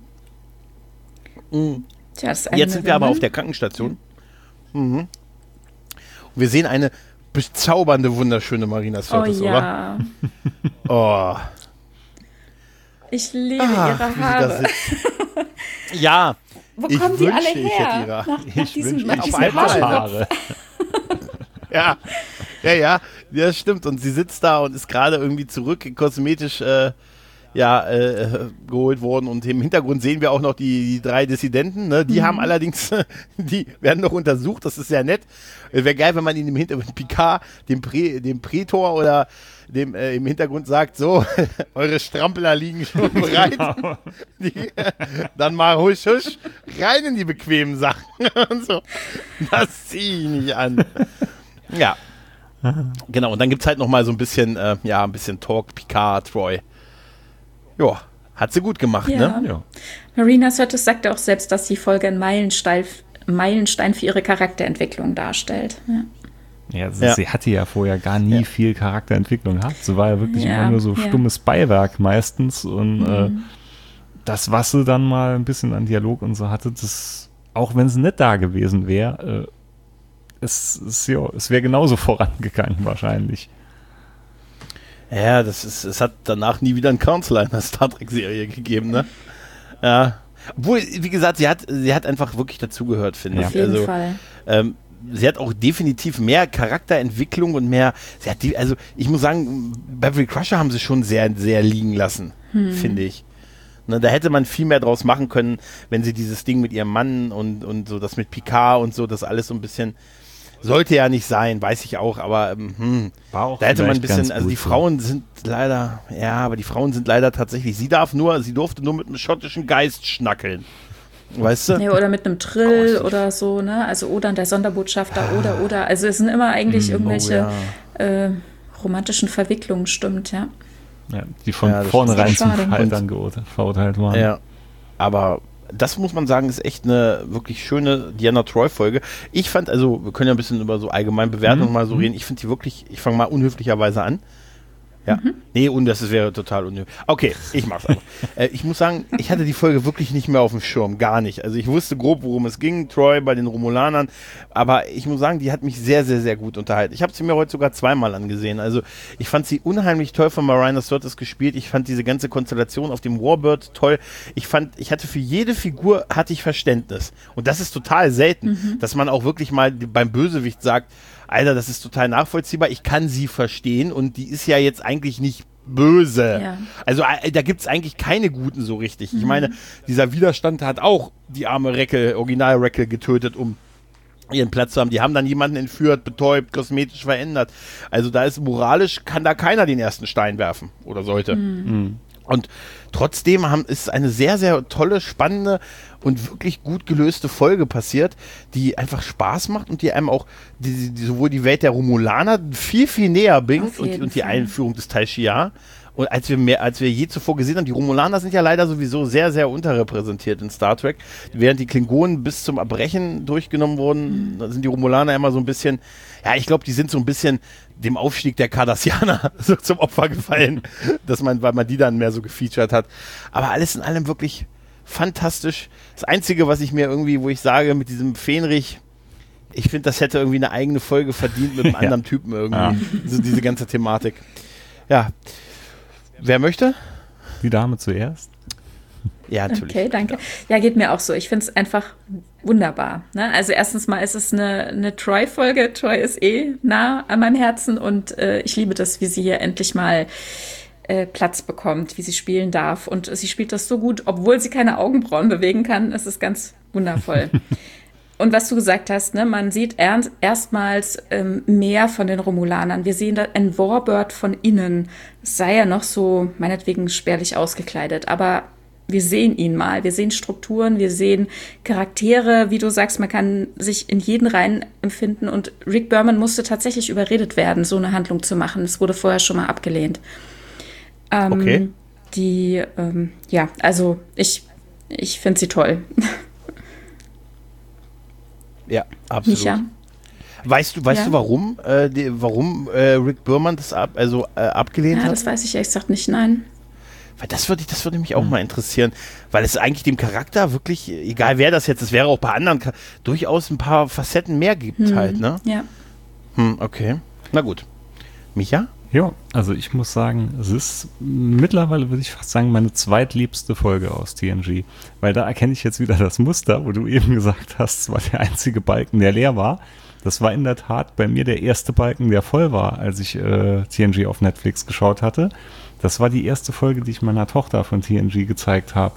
Mhm. Tja, das ist eine Jetzt sind wir aber Woman. auf der Krankenstation. Mhm. Und wir sehen eine bezaubernde, wunderschöne Marina Oh Sirtis, ja. oder? Oh. Ich liebe Ah, ihre wie sie da Haare. sitzt. Ja. Wo ich kommen die alle wünschte, ich hätte her? ihre- Nach, nach Ich diesem, wünsche nach mir diesem auf einmal Haarschnitt. Haare. Ja, ja, ja, ja, stimmt. Und sie sitzt da und ist gerade irgendwie zurück, kosmetisch äh, ja, äh, geholt worden. Und im Hintergrund sehen wir auch noch die, die drei Dissidenten. Ne? Die haben allerdings, die werden noch untersucht. Das ist sehr nett. Äh, Wäre geil, wenn man ihnen im Hintergrund Picard, dem, Prä, dem Prätor oder dem äh, im Hintergrund sagt, so, eure Strampeler liegen schon bereit. Die, dann mal husch, husch, rein in die bequemen Sachen. Und so. Das zieh ich nicht an. Ja. Genau, und dann gibt es halt nochmal so ein bisschen, äh, ja, ein bisschen Talk, Picard, Troy. Ja, hat sie gut gemacht, Ja. ne? Ja. Marina Sirtis sagte auch selbst, dass die Folge ein Meilenstein, Meilenstein für ihre Charakterentwicklung darstellt. Ja. Ja, sie, Ja. sie hatte ja vorher gar nie Ja. viel Charakterentwicklung gehabt. Sie war ja wirklich Ja, immer nur so ja. stummes Beiwerk meistens. Und Mhm. äh, das, was sie dann mal ein bisschen an Dialog und so hatte, das, auch wenn sie nicht da gewesen wäre, äh, es, es, ja, es wäre genauso vorangegangen wahrscheinlich. Ja, das ist, es hat danach nie wieder einen Counselor in der Star Trek-Serie gegeben, ne? Ja. Obwohl, wie gesagt, sie hat, sie hat einfach wirklich dazugehört, finde Ja. ich. Auf jeden also, Fall. Ähm, sie hat auch definitiv mehr Charakterentwicklung und mehr, sie hat die, also ich muss sagen, Beverly Crusher haben sie schon sehr, sehr liegen lassen, finde ich. Ne, da hätte man viel mehr draus machen können, wenn sie dieses Ding mit ihrem Mann und, und so, das mit Picard und so, das alles so ein bisschen, sollte ja nicht sein, weiß ich auch, aber ähm, hm, War auch da hätte man ein vielleicht bisschen, ganz also die gut so. Frauen sind leider, ja, aber die Frauen sind leider tatsächlich, sie darf nur, sie durfte nur mit einem schottischen Geist schnackeln. Weißt du? Ja, oder mit einem Trill Oh, oder so, ne? Also oder der Sonderbotschafter oder oder. Also es sind immer eigentlich irgendwelche oh, äh, romantischen Verwicklungen, stimmt, ja. Ja, die von Ja, das vornherein ist zum schade. Scheitern geurteilt- verurteilt waren. Ja, aber das muss man sagen, ist echt eine wirklich schöne Deanna Troi-Folge. Ich fand, also wir können ja ein bisschen über so allgemein Bewertungen Mhm. mal so reden. Ich finde die wirklich, ich fange mal unhöflicherweise an. Ja, nee, und das wäre total unnötig. Okay, ich mach's einfach. äh, ich muss sagen, ich hatte die Folge wirklich nicht mehr auf dem Schirm, gar nicht. Also ich wusste grob, worum es ging, Troy bei den Romulanern, aber ich muss sagen, die hat mich sehr, sehr, sehr gut unterhalten. Ich habe sie mir heute sogar zweimal angesehen. Also ich fand sie unheimlich toll von Marina Sirtis gespielt. Ich fand diese ganze Konstellation auf dem Warbird toll. Ich fand, ich hatte für jede Figur hatte ich Verständnis. Und das ist total selten, dass man auch wirklich mal beim Bösewicht sagt, Alter, das ist total nachvollziehbar, ich kann sie verstehen und die ist ja jetzt eigentlich nicht böse. Ja. Also äh, da gibt es eigentlich keine Guten so richtig. Ich meine, dieser Widerstand hat auch die arme Reckel, Original Reckel getötet, um ihren Platz zu haben. Die haben dann jemanden entführt, betäubt, kosmetisch verändert. Also da ist moralisch, kann da keiner den ersten Stein werfen oder sollte. Und trotzdem haben, ist eine sehr, sehr tolle, spannende und wirklich gut gelöste Folge passiert, die einfach Spaß macht und die einem auch die, die, sowohl die Welt der Romulaner viel, viel näher bringt Auf und, jeden und die Fall. Einführung des Tal Shiar. Und als wir mehr, als wir je zuvor gesehen haben, die Romulaner sind ja leider sowieso sehr, sehr unterrepräsentiert in Star Trek. Während die Klingonen bis zum Erbrechen durchgenommen wurden, da sind die Romulaner immer so ein bisschen, ja, ich glaube, die sind so ein bisschen dem Aufstieg der Cardassianer so zum Opfer gefallen, dass man, weil man die dann mehr so gefeatured hat. Aber alles in allem wirklich, fantastisch. Das Einzige, was ich mir irgendwie, wo ich sage, mit diesem Fähnrich, ich finde, das hätte irgendwie eine eigene Folge verdient mit einem anderen ja. Typen irgendwie. Ja. So diese ganze Thematik. Ja. Wer möchte? Die Dame zuerst. Ja, natürlich. Okay, danke. Ja, geht mir auch so. Ich finde es einfach wunderbar. Ne? Also erstens mal ist es eine, eine Troy-Folge. Troy ist eh nah an meinem Herzen und äh, ich liebe das, wie sie hier endlich mal äh, Platz bekommt, wie sie spielen darf. Und sie spielt das so gut, obwohl sie keine Augenbrauen bewegen kann. Es ist ganz wundervoll. Und was du gesagt hast, ne, man sieht ernst, erstmals ähm, mehr von den Romulanern. Wir sehen da ein Warbird von innen. Es sei ja noch so, meinetwegen, spärlich ausgekleidet. Aber wir sehen ihn mal. Wir sehen Strukturen, wir sehen Charaktere. Wie du sagst, man kann sich in jeden rein empfinden. Und Rick Berman musste tatsächlich überredet werden, so eine Handlung zu machen. Es wurde vorher schon mal abgelehnt. Ähm, okay. Die, ähm, ja, also ich, ich finde sie toll. Ja, absolut. Micha? Weißt du, weißt ja. du, warum, äh, die, warum äh, Rick Berman das ab, also, äh, abgelehnt ja, hat? Das weiß ich ehrlich gesagt nicht, nein. Weil das würde das würde mich auch mhm. mal interessieren, weil es eigentlich dem Charakter wirklich, egal wer das jetzt, es wäre auch bei anderen, durchaus ein paar Facetten mehr gibt mhm. halt, ne? Ja. Hm, okay. Na gut. Micha? Ja, also ich muss sagen, es ist mittlerweile, würde ich fast sagen, meine zweitliebste Folge aus T N G. Weil da erkenne ich jetzt wieder das Muster, wo du eben gesagt hast, es war der einzige Balken, der leer war. Das war in der Tat bei mir der erste Balken, der voll war, als ich äh, T N G auf Netflix geschaut hatte. Das war die erste Folge, die ich meiner Tochter von T N G gezeigt habe.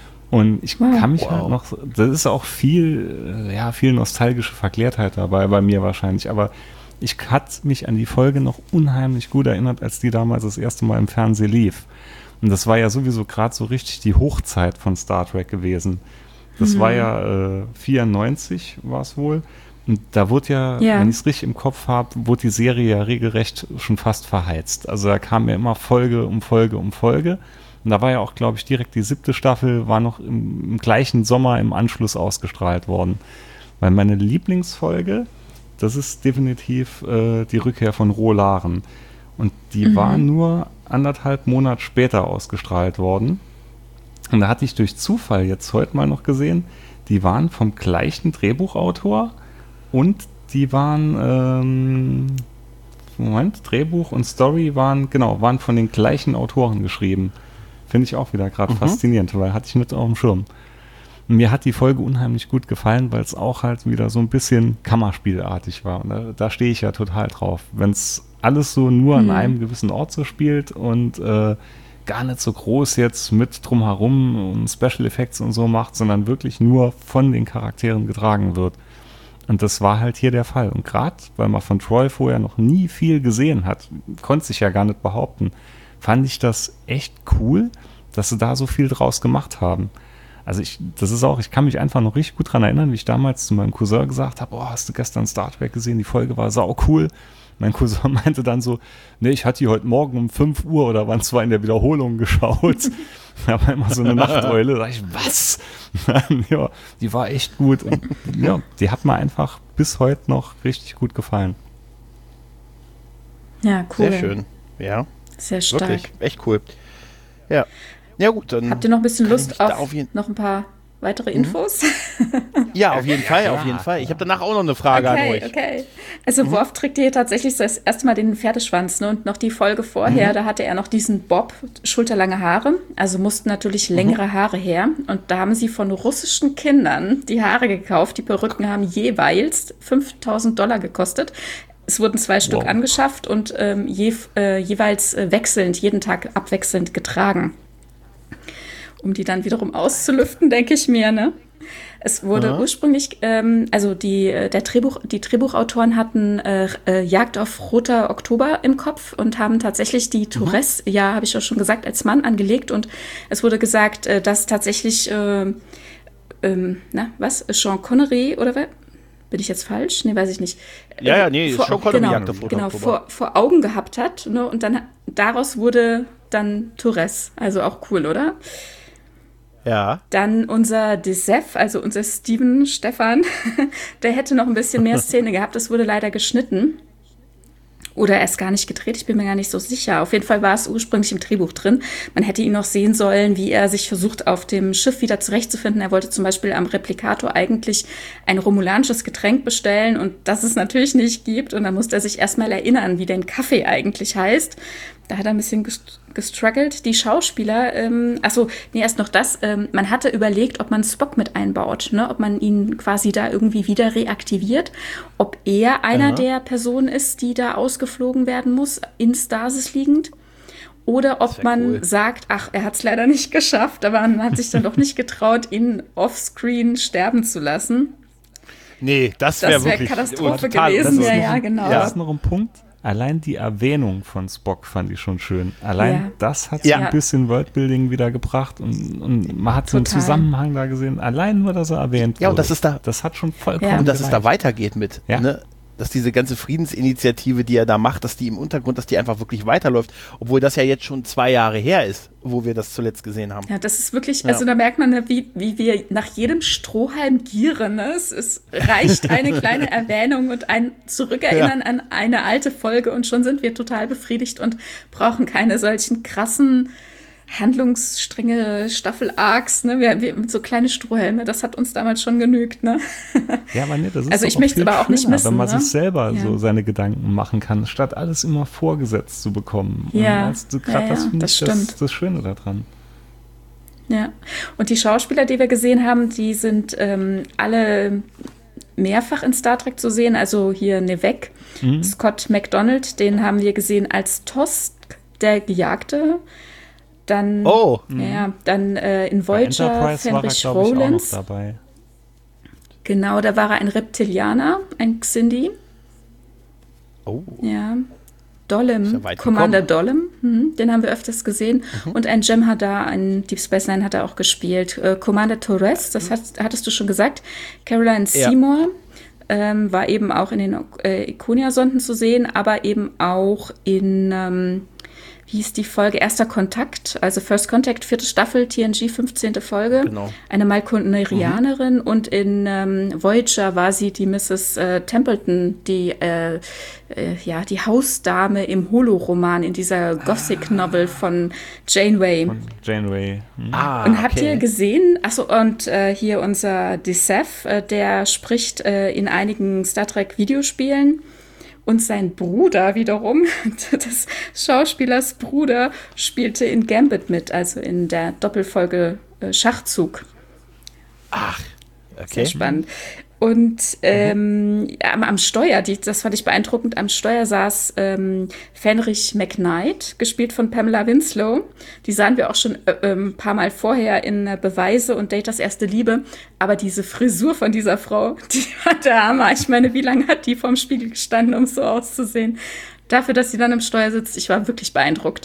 Und ich wow. kann mich wow. halt noch, das ist auch viel, ja, viel nostalgische Verklärtheit dabei, bei mir wahrscheinlich, aber ich hatte mich an die Folge noch unheimlich gut erinnert, als die damals das erste Mal im Fernsehen lief. Und das war ja sowieso gerade so richtig die Hochzeit von Star Trek gewesen. Das mhm. war ja äh, vierundneunzig war es wohl. Und da wurde ja, ja. wenn ich es richtig im Kopf habe, wurde die Serie ja regelrecht schon fast verheizt. Also da kam ja immer Folge um Folge um Folge. Und da war ja auch, glaube ich, direkt die siebte Staffel, war noch im, im gleichen Sommer im Anschluss ausgestrahlt worden. Weil meine Lieblingsfolge, das ist definitiv äh, die Rückkehr von Rolaren. Und die mhm. war nur anderthalb Monate später ausgestrahlt worden. Und da hatte ich durch Zufall jetzt heute mal noch gesehen, die waren vom gleichen Drehbuchautor und die waren, ähm, Moment, Drehbuch und Story waren, genau, waren von den gleichen Autoren geschrieben. Finde ich auch wieder gerade mhm. faszinierend, weil hatte ich nicht auf dem Schirm. Mir hat die Folge unheimlich gut gefallen, weil es auch halt wieder so ein bisschen Kammerspielartig war. Und da, da stehe ich ja total drauf. Wenn es alles so nur mhm. an einem gewissen Ort so spielt und äh, gar nicht so groß jetzt mit drumherum und Special Effects und so macht, sondern wirklich nur von den Charakteren getragen wird. Und das war halt hier der Fall. Und gerade, weil man von Troy vorher noch nie viel gesehen hat, konnte sich ja gar nicht behaupten, fand ich das echt cool, dass sie da so viel draus gemacht haben. Also ich, das ist auch, ich kann mich einfach noch richtig gut dran erinnern, wie ich damals zu meinem Cousin gesagt habe, oh, hast du gestern Star Trek gesehen, die Folge war sau cool. Mein Cousin meinte dann so, nee, ich hatte die heute Morgen um fünf Uhr oder wann zwar in der Wiederholung geschaut. Da war immer so eine Nachteule, da sag ich, was? Ja, die war echt gut. Und ja, die hat mir einfach bis heute noch richtig gut gefallen. Ja, cool. Sehr schön, ja. Sehr stark. Wirklich, echt cool. Ja. Ja gut, dann habt ihr noch ein bisschen Lust auf, auf noch ein paar weitere Infos? Ja, auf jeden Fall, auf jeden Fall. Ich habe danach auch noch eine Frage okay, an euch. Okay, also mhm. Worf trägt hier tatsächlich das erste Mal den Pferdeschwanz, ne? Und noch die Folge vorher, mhm. da hatte er noch diesen Bob, schulterlange Haare, also mussten natürlich längere mhm. Haare her. Und da haben sie von russischen Kindern die Haare gekauft. Die Perücken haben jeweils fünftausend Dollar gekostet. Es wurden zwei wow. Stück angeschafft und ähm, je, äh, jeweils äh, wechselnd, jeden Tag abwechselnd getragen. Um die dann wiederum auszulüften, denke ich mir, ne? Es wurde ja. ursprünglich, ähm, also die, der Drehbuch, die Drehbuchautoren hatten äh, äh, Jagd auf Roter Oktober im Kopf und haben tatsächlich die Torres, mhm. ja, habe ich auch schon gesagt, als Mann angelegt. Und es wurde gesagt, äh, dass tatsächlich, äh, ähm, na, was, Sean Connery oder wer? Bin ich jetzt falsch? Nee, weiß ich nicht. Ja, ja, nee, vor, Sean Connery genau, Jagd auf Roter genau, Oktober. Vor, vor Augen gehabt hat. Ne? Und dann daraus wurde dann Torres. Also auch cool, oder? Ja. Dann unser Desef, also unser Steven Stefan, der hätte noch ein bisschen mehr Szene gehabt. Das wurde leider geschnitten. Oder er ist gar nicht gedreht, ich bin mir gar nicht so sicher. Auf jeden Fall war es ursprünglich im Drehbuch drin. Man hätte ihn noch sehen sollen, wie er sich versucht, auf dem Schiff wieder zurechtzufinden. Er wollte zum Beispiel am Replikator eigentlich ein romulanisches Getränk bestellen und das es natürlich nicht gibt. Und dann musste er sich erstmal erinnern, wie denn Kaffee eigentlich heißt. Da hat er ein bisschen gest- gestruggelt. Die Schauspieler, ähm, achso, nee, erst noch das. Ähm, man hatte überlegt, ob man Spock mit einbaut, ne? Ob man ihn quasi da irgendwie wieder reaktiviert. Ob er einer Aha. der Personen ist, die da ausgeflogen werden muss, in Stasis liegend. Oder Das ob wär man cool. sagt, ach, er hat es leider nicht geschafft, aber man hat sich dann doch nicht getraut, ihn offscreen sterben zu lassen. Nee, das wäre Das wäre wirklich Katastrophe total- gewesen. das ist Ja, noch ja, ein- genau. Das ist noch ein Punkt. Allein die Erwähnung von Spock fand ich schon schön. Allein Ja. das hat Ja. so ein bisschen Worldbuilding wieder gebracht und, und man hat so einen Total. Zusammenhang da gesehen. Allein nur, dass er erwähnt wurde. Ja, und das ist da- Das hat schon vollkommen Ja. Und dass es da gereicht. weitergeht mit, Ja. ne? Dass diese ganze Friedensinitiative, die er da macht, dass die im Untergrund, dass die einfach wirklich weiterläuft, obwohl das ja jetzt schon zwei Jahre her ist, wo wir das zuletzt gesehen haben. Ja, das ist wirklich, Ja. also da merkt man, ne, wie, wie wir nach jedem Strohhalm gieren. Ne? Es, es reicht eine kleine Erwähnung und ein Zurückerinnern Ja. an eine alte Folge und schon sind wir total befriedigt und brauchen keine solchen krassen Handlungsstränge, Staffel-Arcs, ne? Wir, wir, so kleine Strohhelme, das hat uns damals schon genügt, ne? Ja, aber nee, das ist Also doch ich möchte viel aber auch nicht schöner, missen, wenn man ne? sich selber Ja. so seine Gedanken machen kann, statt alles immer vorgesetzt zu bekommen. Ja. Und das, grad Ja, ja, das finde das ich das, stimmt. das Schöne daran. Ja. Und die Schauspieler, die wir gesehen haben, die sind ähm, alle mehrfach in Star Trek zu sehen. Also hier Nevek, Mhm. Scott McDonald, den haben wir gesehen als Tosk, der Gejagte. Dann, Oh. ja, dann äh, in Bei Voyager Enterprise war er, Fenrich glaube ich, auch noch Rollins. dabei. Genau, da war er ein Reptilianer, ein Xindi. Oh. Ja. Ist Dollem, ja weit Commander Dollem, mhm, den haben wir öfters gesehen. Mhm. Und ein Jem'Hadar, ein Deep Space Nine hat er auch gespielt. Äh, Commander Torres, das hat, hattest du schon gesagt. Caroline Ja. Seymour ähm, war eben auch in den äh, Iconia-Sonden zu sehen, aber eben auch in, ähm, wie hieß die Folge? Erster Kontakt, also First Contact, vierte Staffel, T N G, fünfzehnte Folge. Genau. Eine Malkonerianerin und in ähm, Voyager war sie die Misses äh, Templeton, die, äh, äh, ja, die Hausdame im Holo-Roman, in dieser Gothic-Novel von Janeway. Von Janeway. Hm. Ah, Und habt okay. ihr gesehen, achso, und äh, hier unser Dissef, äh, der spricht äh, in einigen Star Trek Videospielen. Und sein Bruder wiederum, des Schauspielers Bruder, spielte in Gambit mit, also in der Doppelfolge äh, Schachzug. Ach, Sehr okay. spannend. Und ähm, am, am Steuer, die, das fand ich beeindruckend, am Steuer saß ähm, Fenrich McKnight, gespielt von Pamela Winslow. Die sahen wir auch schon äh, ein paar Mal vorher in äh, Beweise und Datas erste Liebe. Aber diese Frisur von dieser Frau, die war der Hammer. Ich meine, wie lange hat die vorm Spiegel gestanden, um so auszusehen? Dafür, dass sie dann im Steuer sitzt, ich war wirklich beeindruckt.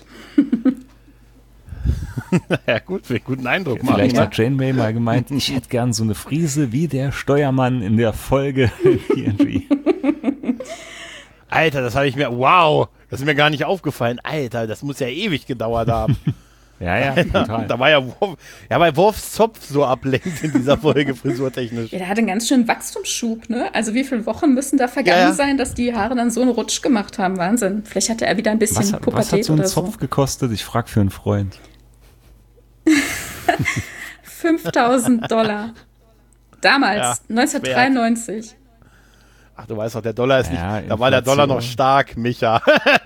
Ja, gut, will guten Eindruck machen. Vielleicht Ne? hat Janeway mal gemeint, ich hätte gern so eine Frise wie der Steuermann in der Folge T N G. Alter, das habe ich mir, wow, das ist mir gar nicht aufgefallen. Alter, das muss ja ewig gedauert haben. Ja, ja, total. Da war ja, Worf, ja, weil Worfs Zopf so ablenkt in dieser Folge, frisurtechnisch. Ja, der hatte einen ganz schönen Wachstumsschub, ne? Also wie viele Wochen müssen da vergangen Ja, ja. sein, dass die Haare dann so einen Rutsch gemacht haben? Wahnsinn. Vielleicht hatte er wieder ein bisschen Was, hat- was hat Pubertät so ein oder Zopf so. gekostet? Ich frage für einen Freund. fünftausend Dollar. Damals, Ja, neunzehnhundertdreiundneunzig. Ach, du weißt doch, der Dollar ist Ja, nicht, da war der Dollar Inflation. noch stark, Micha.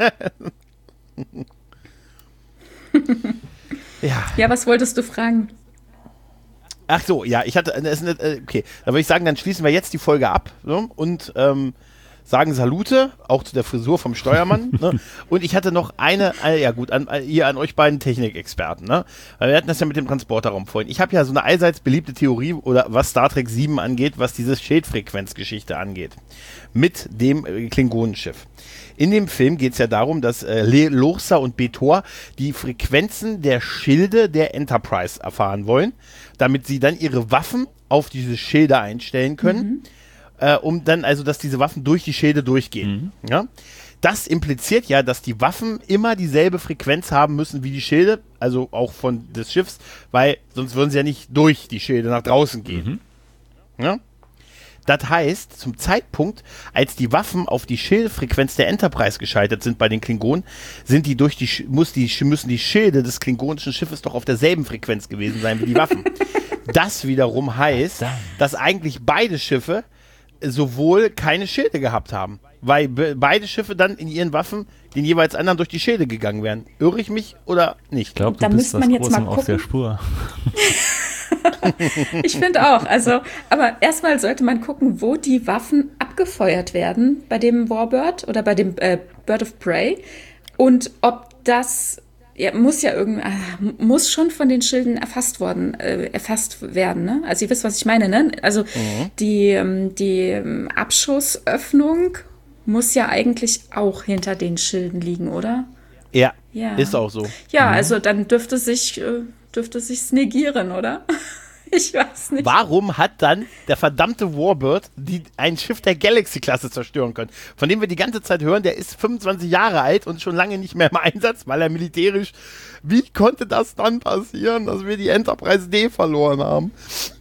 Ja. Ja, was wolltest du fragen? Ach so, ja, ich hatte, das ist eine, äh, okay, da würde ich sagen, dann schließen wir jetzt die Folge ab, ne? Und ähm, sagen Salute, auch zu der Frisur vom Steuermann. Ne? Und ich hatte noch eine, eine ja gut, an, hier an euch beiden Technikexperten. Ne? Weil wir hatten das ja mit dem Transporterraum vorhin. Ich habe ja so eine allseits beliebte Theorie, oder was Star Trek sieben angeht, was diese Schildfrequenzgeschichte angeht. Mit dem äh, Klingonenschiff. In dem Film geht es ja darum, dass äh, Le- Lursa und Betor die Frequenzen der Schilde der Enterprise erfahren wollen, damit sie dann ihre Waffen auf diese Schilde einstellen können. Mhm. Äh, um dann, also, dass diese Waffen durch die Schilde durchgehen. Mhm. Ja? Das impliziert ja, dass die Waffen immer dieselbe Frequenz haben müssen wie die Schilde, also auch von des Schiffs, weil sonst würden sie ja nicht durch die Schilde nach draußen gehen. Mhm. Ja? Das heißt, zum Zeitpunkt, als die Waffen auf die Schildfrequenz der Enterprise gescheitert sind bei den Klingonen, sind die durch die, muss die müssen die Schilde des klingonischen Schiffes doch auf derselben Frequenz gewesen sein wie die Waffen. Das wiederum heißt, dass eigentlich beide Schiffe sowohl keine Schilde gehabt haben, weil be- beide Schiffe dann in ihren Waffen den jeweils anderen durch die Schilde gegangen wären. Irre ich mich oder nicht? Ich glaube, du Da bist müsste das man jetzt Großem mal auf der gucken. Spur. Ich finde auch. Also, aber erstmal sollte man gucken, wo die Waffen abgefeuert werden bei dem Warbird oder bei dem äh, Bird of Prey und ob das ja, muss ja irgendwie muss schon von den Schilden erfasst worden äh, erfasst werden. Ne? Also ihr wisst, was ich meine. Ne? Also Mhm. die ähm, die ähm, Abschussöffnung muss ja eigentlich auch hinter den Schilden liegen, oder? Ja, Ja. ist auch so. Ja, also dann dürfte sich äh, dürfte sich's negieren, oder? Ich weiß nicht. Warum hat dann der verdammte Warbird die, ein Schiff der Galaxy-Klasse zerstören können? Von dem wir die ganze Zeit hören, der ist fünfundzwanzig Jahre alt und schon lange nicht mehr im Einsatz, weil er militärisch... Wie konnte das dann passieren, dass wir die Enterprise D verloren haben?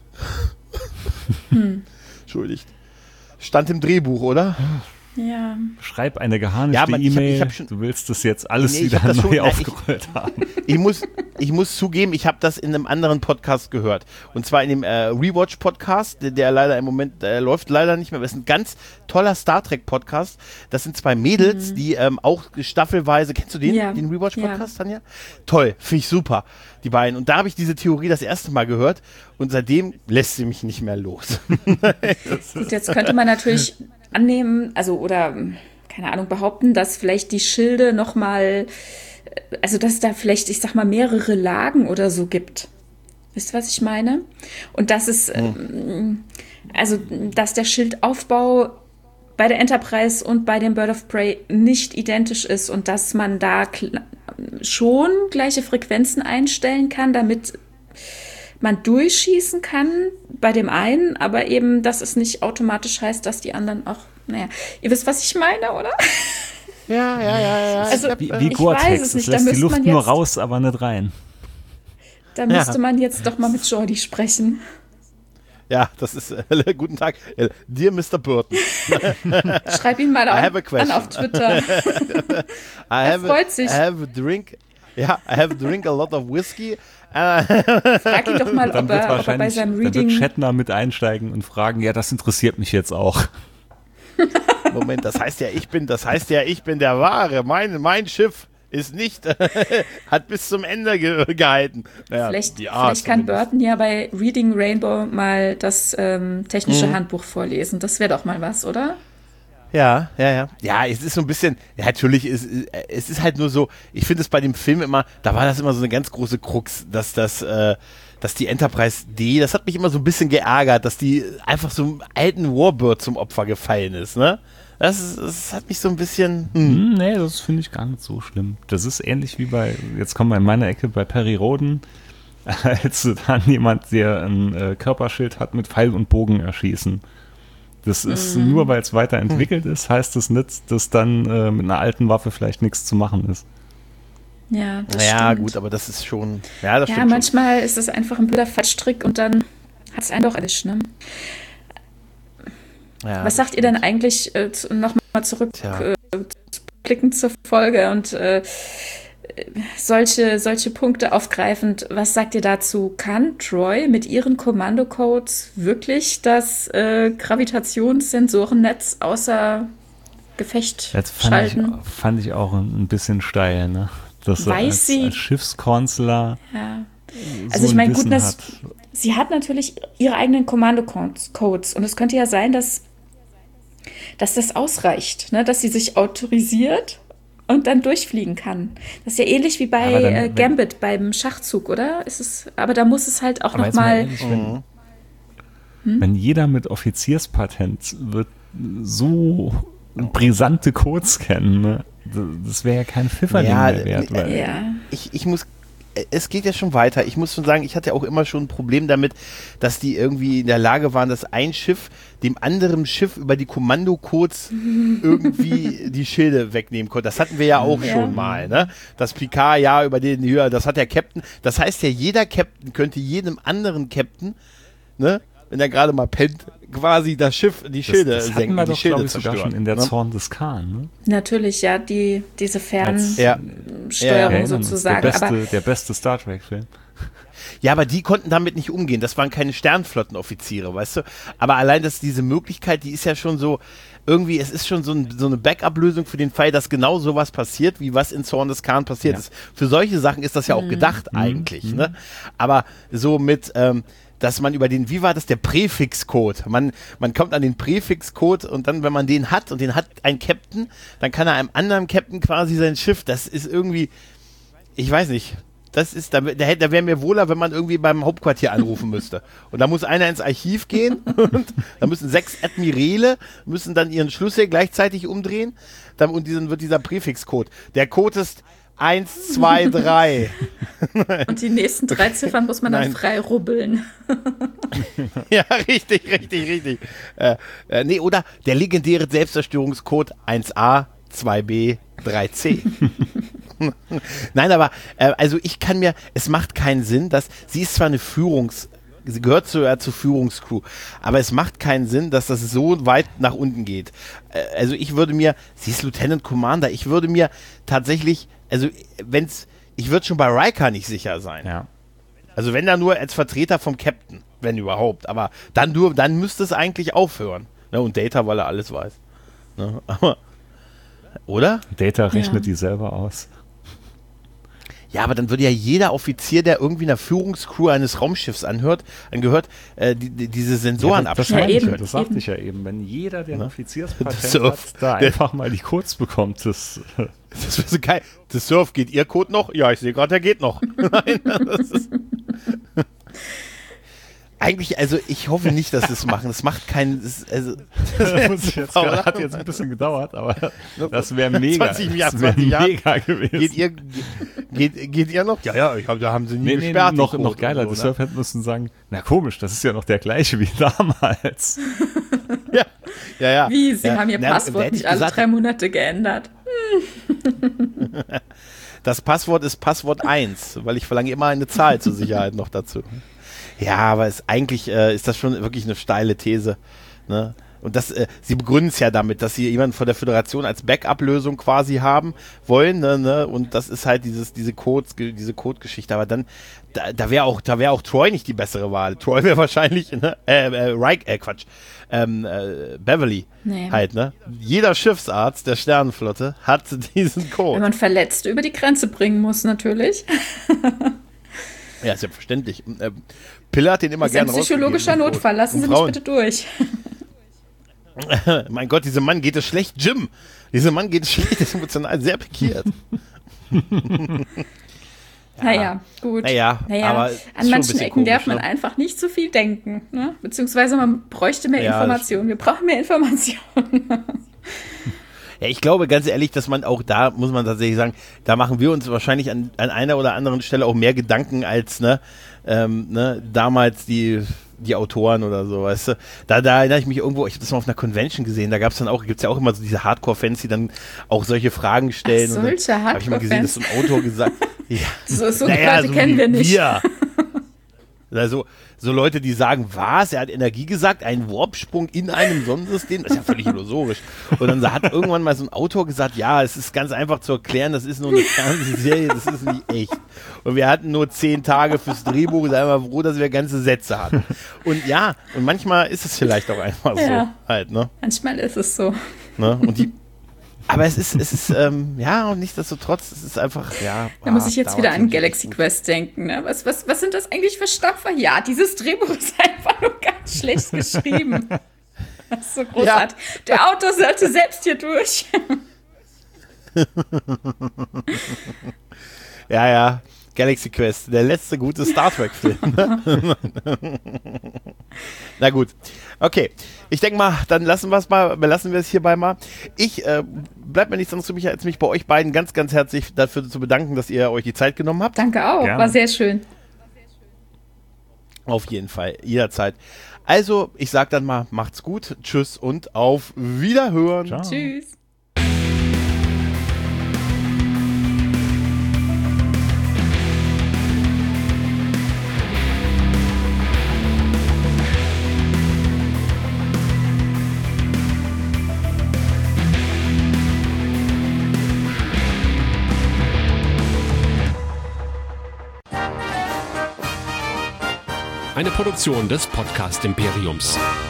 Hm. Entschuldigt. Stand im Drehbuch, oder? Ja. Schreib eine geharnischte Ja, man, ich hab- E-Mail. ich hab schon- Du willst das jetzt alles Nee, ich wieder hab das neu schon- na, ich- aufgerollt haben. Ich muss, ich muss zugeben, ich habe das in einem anderen Podcast gehört. Und zwar in dem äh, Rewatch-Podcast, der, der leider im Moment äh, läuft leider nicht mehr. Das ist ein ganz toller Star Trek-Podcast. Das sind zwei Mädels, die ähm, auch staffelweise, kennst du den, Ja. den Rewatch-Podcast, Tanja? Toll, finde ich super, die beiden. Und da habe ich diese Theorie das erste Mal gehört und seitdem lässt sie mich nicht mehr los. Gut, jetzt könnte man natürlich annehmen, also oder keine Ahnung behaupten, dass vielleicht die Schilde noch mal, also dass es da vielleicht, ich sag mal, mehrere Lagen oder so gibt. Wisst ihr, was ich meine? Und dass es, ähm, also dass der Schildaufbau bei der Enterprise und bei dem Bird of Prey nicht identisch ist und dass man da kl- schon gleiche Frequenzen einstellen kann, damit man durchschießen kann bei dem einen, aber eben, dass es nicht automatisch heißt, dass die anderen auch, naja, ihr wisst, was ich meine, oder? Ja, ja, ja, ja. Also, Ich hab, Wie, äh, wie ich Gore-Tex. weiß es Es nicht, da lässt die müsste Luft man nur jetzt- raus, aber nicht rein. Da müsste man jetzt doch mal mit Jordi sprechen. ja, das ist, äh, guten Tag, äh, dear Mister Burton. Schreib ihn mal I have a auf, question. an auf Twitter. I have freut a, sich. I have a drink, ja, I have a drink a lot of whiskey. Äh, Frag ihn doch mal, Dann ob wird er, ob er bei wahrscheinlich seinem dann wird Reading... Shatner mit einsteigen und fragen, ja, das interessiert mich jetzt auch. Moment, das heißt ja, ich bin, das heißt ja, ich bin der Wahre. Mein, mein Schiff ist nicht, hat bis zum Ende ge gehalten. Naja, Vielleicht, die Art vielleicht kann zumindest. Burton ja bei Reading Rainbow mal das ähm, technische Mhm. Handbuch vorlesen. Das wäre doch mal was, oder? Ja, ja, ja. Ja, es ist so ein bisschen, ja, natürlich, es, es ist halt nur so, ich finde es bei dem Film immer, da war das immer so eine ganz große Krux, dass das, äh, dass die Enterprise D, das hat mich immer so ein bisschen geärgert, dass die einfach so einem alten Warbird zum Opfer gefallen ist, ne? Das, ist, das hat mich so ein bisschen, hm. Hm, nee, das finde ich gar nicht so schlimm. Das ist ähnlich wie bei, jetzt kommen wir in meiner Ecke bei Perry Roden, als dann jemand, der ein äh, Körperschild hat, mit Pfeil und Bogen erschießen. Das ist Mhm. nur, weil es weiterentwickelt ist, heißt das nicht, dass dann äh, mit einer alten Waffe vielleicht nichts zu machen ist. Ja, das Ja, stimmt. gut, aber das ist schon, ja, das Ja, stimmt schon. manchmal ist es einfach ein blöder Fallstrick und dann hat es einen doch erwischt, ne? Ja, Was sagt ihr denn eigentlich, äh, zu, nochmal zurück, Tja. äh, blickend zur Folge und äh, solche, solche Punkte aufgreifend, was sagt ihr dazu? Kann Troy mit ihren Kommandocodes wirklich das äh, Gravitationssensorennetz außer Gefecht Das fand ich, schalten? fand ich auch ein, ein bisschen steil, ne? Dass er Weiß als, sie- als Schiffskonsular Ja. so Also ich ein meine, gut, Wissen das, hat. sie hat natürlich ihre eigenen Kommandocodes Codes. Und es könnte ja sein, dass, dass das ausreicht, ne? Dass sie sich autorisiert und dann durchfliegen kann. Das ist ja ähnlich wie bei Aber dann, äh, wenn- Gambit beim Schachzug, oder? Ist es, aber da muss es halt auch Aber jetzt mal nochmal. ehrlich, wenn, Mhm. Hm? wenn jeder mit Offizierspatent wird so brisante Codes kennen, ne? Das wäre ja kein Pfifferling Ja, mehr wert. äh, Weil Ja. ich, ich muss, es geht ja schon weiter. Ich muss schon sagen, ich hatte auch immer schon ein Problem damit, dass die irgendwie in der Lage waren, dass ein Schiff dem anderen Schiff über die Kommandocodes irgendwie die Schilde wegnehmen konnte. Das hatten wir ja auch Ja. schon mal, ne? Das Picard, ja, über den, ja, das hat der Captain. Das heißt ja, jeder Captain könnte jedem anderen Captain, ne? wenn er gerade mal pennt, quasi das Schiff, die Schilde das, das senken, wir die doch, Schilde ich, sogar zerstören. schon in der ne? Zorn des Khan, ne? Natürlich, ja, die, diese Als- Fernsteuerung Ja. Ja, sozusagen. Der beste, Aber der beste Star Trek-Film. Ja, aber die konnten damit nicht umgehen. Das waren keine Sternflottenoffiziere, weißt du? Aber allein, dass diese Möglichkeit, die ist ja schon so, irgendwie, es ist schon so, ein, so eine Backup-Lösung für den Fall, dass genau sowas passiert, wie was in Zorn des Khan passiert Ja. ist. Für solche Sachen ist das ja auch gedacht eigentlich, ne? Aber so mit, ähm, dass man über den, wie war das, der Präfixcode? Man, man kommt an den Präfixcode und dann, wenn man den hat und den hat ein Captain, dann kann er einem anderen Captain quasi sein Schiff, das ist irgendwie, ich weiß nicht, das ist, da, da, da wäre mir wohler, wenn man irgendwie beim Hauptquartier anrufen müsste. Und da muss einer ins Archiv gehen und da müssen sechs Admirale, müssen dann ihren Schlüssel gleichzeitig umdrehen dann, und dann wird dieser Präfixcode. Der Code ist eins, zwei, drei. und die nächsten drei Ziffern muss man dann Nein. frei rubbeln. Ja, richtig, richtig, richtig. Äh, äh, nee, oder der legendäre Selbstzerstörungscode eins a, zwei b, drei c. Nein, aber äh, also ich kann mir, es macht keinen Sinn, dass, sie ist zwar eine Führungs, sie gehört zu, äh, zur Führungscrew, aber es macht keinen Sinn, dass das so weit nach unten geht. Äh, also ich würde mir, sie ist Lieutenant Commander, ich würde mir tatsächlich, also wenn's, ich würde schon bei Riker nicht sicher sein. Ja. Also wenn da nur als Vertreter vom Captain, wenn überhaupt, aber dann nur, dann müsste es eigentlich aufhören. Ne, und Data, weil er alles weiß. Ne, aber, oder? Data rechnet Ja. die selber aus. Ja, aber dann würde ja jeder Offizier, der irgendwie einer Führungscrew eines Raumschiffs anhört, angehört, äh, die, die, diese Sensoren Ja, das, das, abschalten meine ich, eben, ja, das sagte eben. ich ja eben. Wenn jeder, der ein Ne? Offizierspatent Das Surf- hat, da der- einfach mal die Codes bekommt, das Das wäre so geil. Das Surf, geht Ihr Code noch? Ja, ich sehe gerade, der geht noch. Nein, das ist eigentlich, also ich hoffe nicht, dass sie es machen. Das macht keinen. Das, also, Das muss ich jetzt, Oder? hat jetzt ein bisschen gedauert, aber das wäre mega. zwanzig Jahr, das wäre zwanzig Jahre. mega gewesen. geht, ihr, geht, geht ihr noch? Ja, ja, ich hab, da haben sie nie Nee, nee, gesperrt. noch, den noch Code geiler. und Die so, ne? Surf hätten müssen sagen, na komisch, das ist ja noch der gleiche wie damals. Ja, ja, ja. Wie, sie ja. haben ihr Na, da Passwort hätte ich nicht alle gesagt, drei Monate geändert. Das Passwort ist Passwort eins, weil ich verlange immer eine Zahl zur Sicherheit noch dazu. Ja, aber es, eigentlich äh, ist das schon wirklich eine steile These. Ne? Und das, äh, sie begründen es ja damit, dass sie jemanden von der Föderation als Backup-Lösung quasi haben wollen. Ne, ne? Und das ist halt dieses, diese Codes, diese Code-Geschichte. Aber dann, da, da wäre auch, da wäre auch Troy nicht die bessere Wahl. Troy wäre wahrscheinlich, ne? äh, äh, Reich, äh, Quatsch, ähm, äh, Beverly Nee. halt, ne? Jeder Schiffsarzt der Sternenflotte hat diesen Wenn Code. man Verletzte über die Grenze bringen muss, natürlich. Ja, selbstverständlich. Und, äh, Pille hat den immer Das ist ein gerne psychologischer rausgegeben, den Notfall. Code. Lassen Und Sie mich Frauen. bitte durch. Mein Gott, diesem Mann geht es schlecht, Jim. Diesem Mann geht es schlecht, ist emotional sehr pikiert. Naja, gut. Naja, aber ist schon an ein manchen bisschen Ecken darf komisch, man ne? einfach nicht zu viel denken. Ne? Beziehungsweise man bräuchte mehr Ja, das Informationen. Wir brauchen mehr Informationen. Ja, ich glaube ganz ehrlich, dass man auch da, muss man tatsächlich sagen, da machen wir uns wahrscheinlich an, an einer oder anderen Stelle auch mehr Gedanken als ne, ähm, ne, damals die, die Autoren oder so, weißt du. Da, da erinnere ich mich irgendwo, ich habe das mal auf einer Convention gesehen, da gab es dann auch, gibt es ja auch immer so diese Hardcore-Fans, die dann auch solche Fragen stellen. Ach, solche Habe ich mal gesehen, dass so ein Autor gesagt ja, So, so naja, Leute so kennen wie wir nicht. Wir. Also, so Leute, die sagen, was? Er hat Energie gesagt, ein Warpsprung in einem Sonnensystem, das ist ja völlig illusorisch. Und dann hat irgendwann mal so ein Autor gesagt, ja, es ist ganz einfach zu erklären, das ist nur eine Fernsehserie, das ist nicht echt. Und wir hatten nur zehn Tage fürs Drehbuch, seien wir froh, dass wir ganze Sätze hatten. Und ja, und manchmal ist es vielleicht auch einfach so Ja. halt, ne? Manchmal ist es so. ne? Und die aber es ist, es ist, ähm, ja, und nichtsdestotrotz, es ist einfach, ja. Da muss ich ah, jetzt wieder dauert an natürlich Galaxy gut. Quest denken. Ne? Was, was, was sind das eigentlich für Stoffe? Ja, dieses Drehbuch ist einfach nur ganz schlecht geschrieben. Das ist so großartig. Der Autor sollte selbst hier durch. Ja, ja. Galaxy Quest, der letzte gute Star Trek-Film. Na gut. Okay. Ich denke mal, dann lassen wir es mal, belassen wir es hierbei mal. Ich, äh, bleibt mir nichts anderes übrig, als mich bei euch beiden ganz, ganz herzlich dafür zu bedanken, dass ihr euch die Zeit genommen habt. Danke auch, Gerne. war sehr schön. Auf jeden Fall, jederzeit. Also, ich sag dann mal, macht's gut, tschüss und auf Wiederhören. Ciao. Tschüss. eine Produktion des Podcast Imperiums.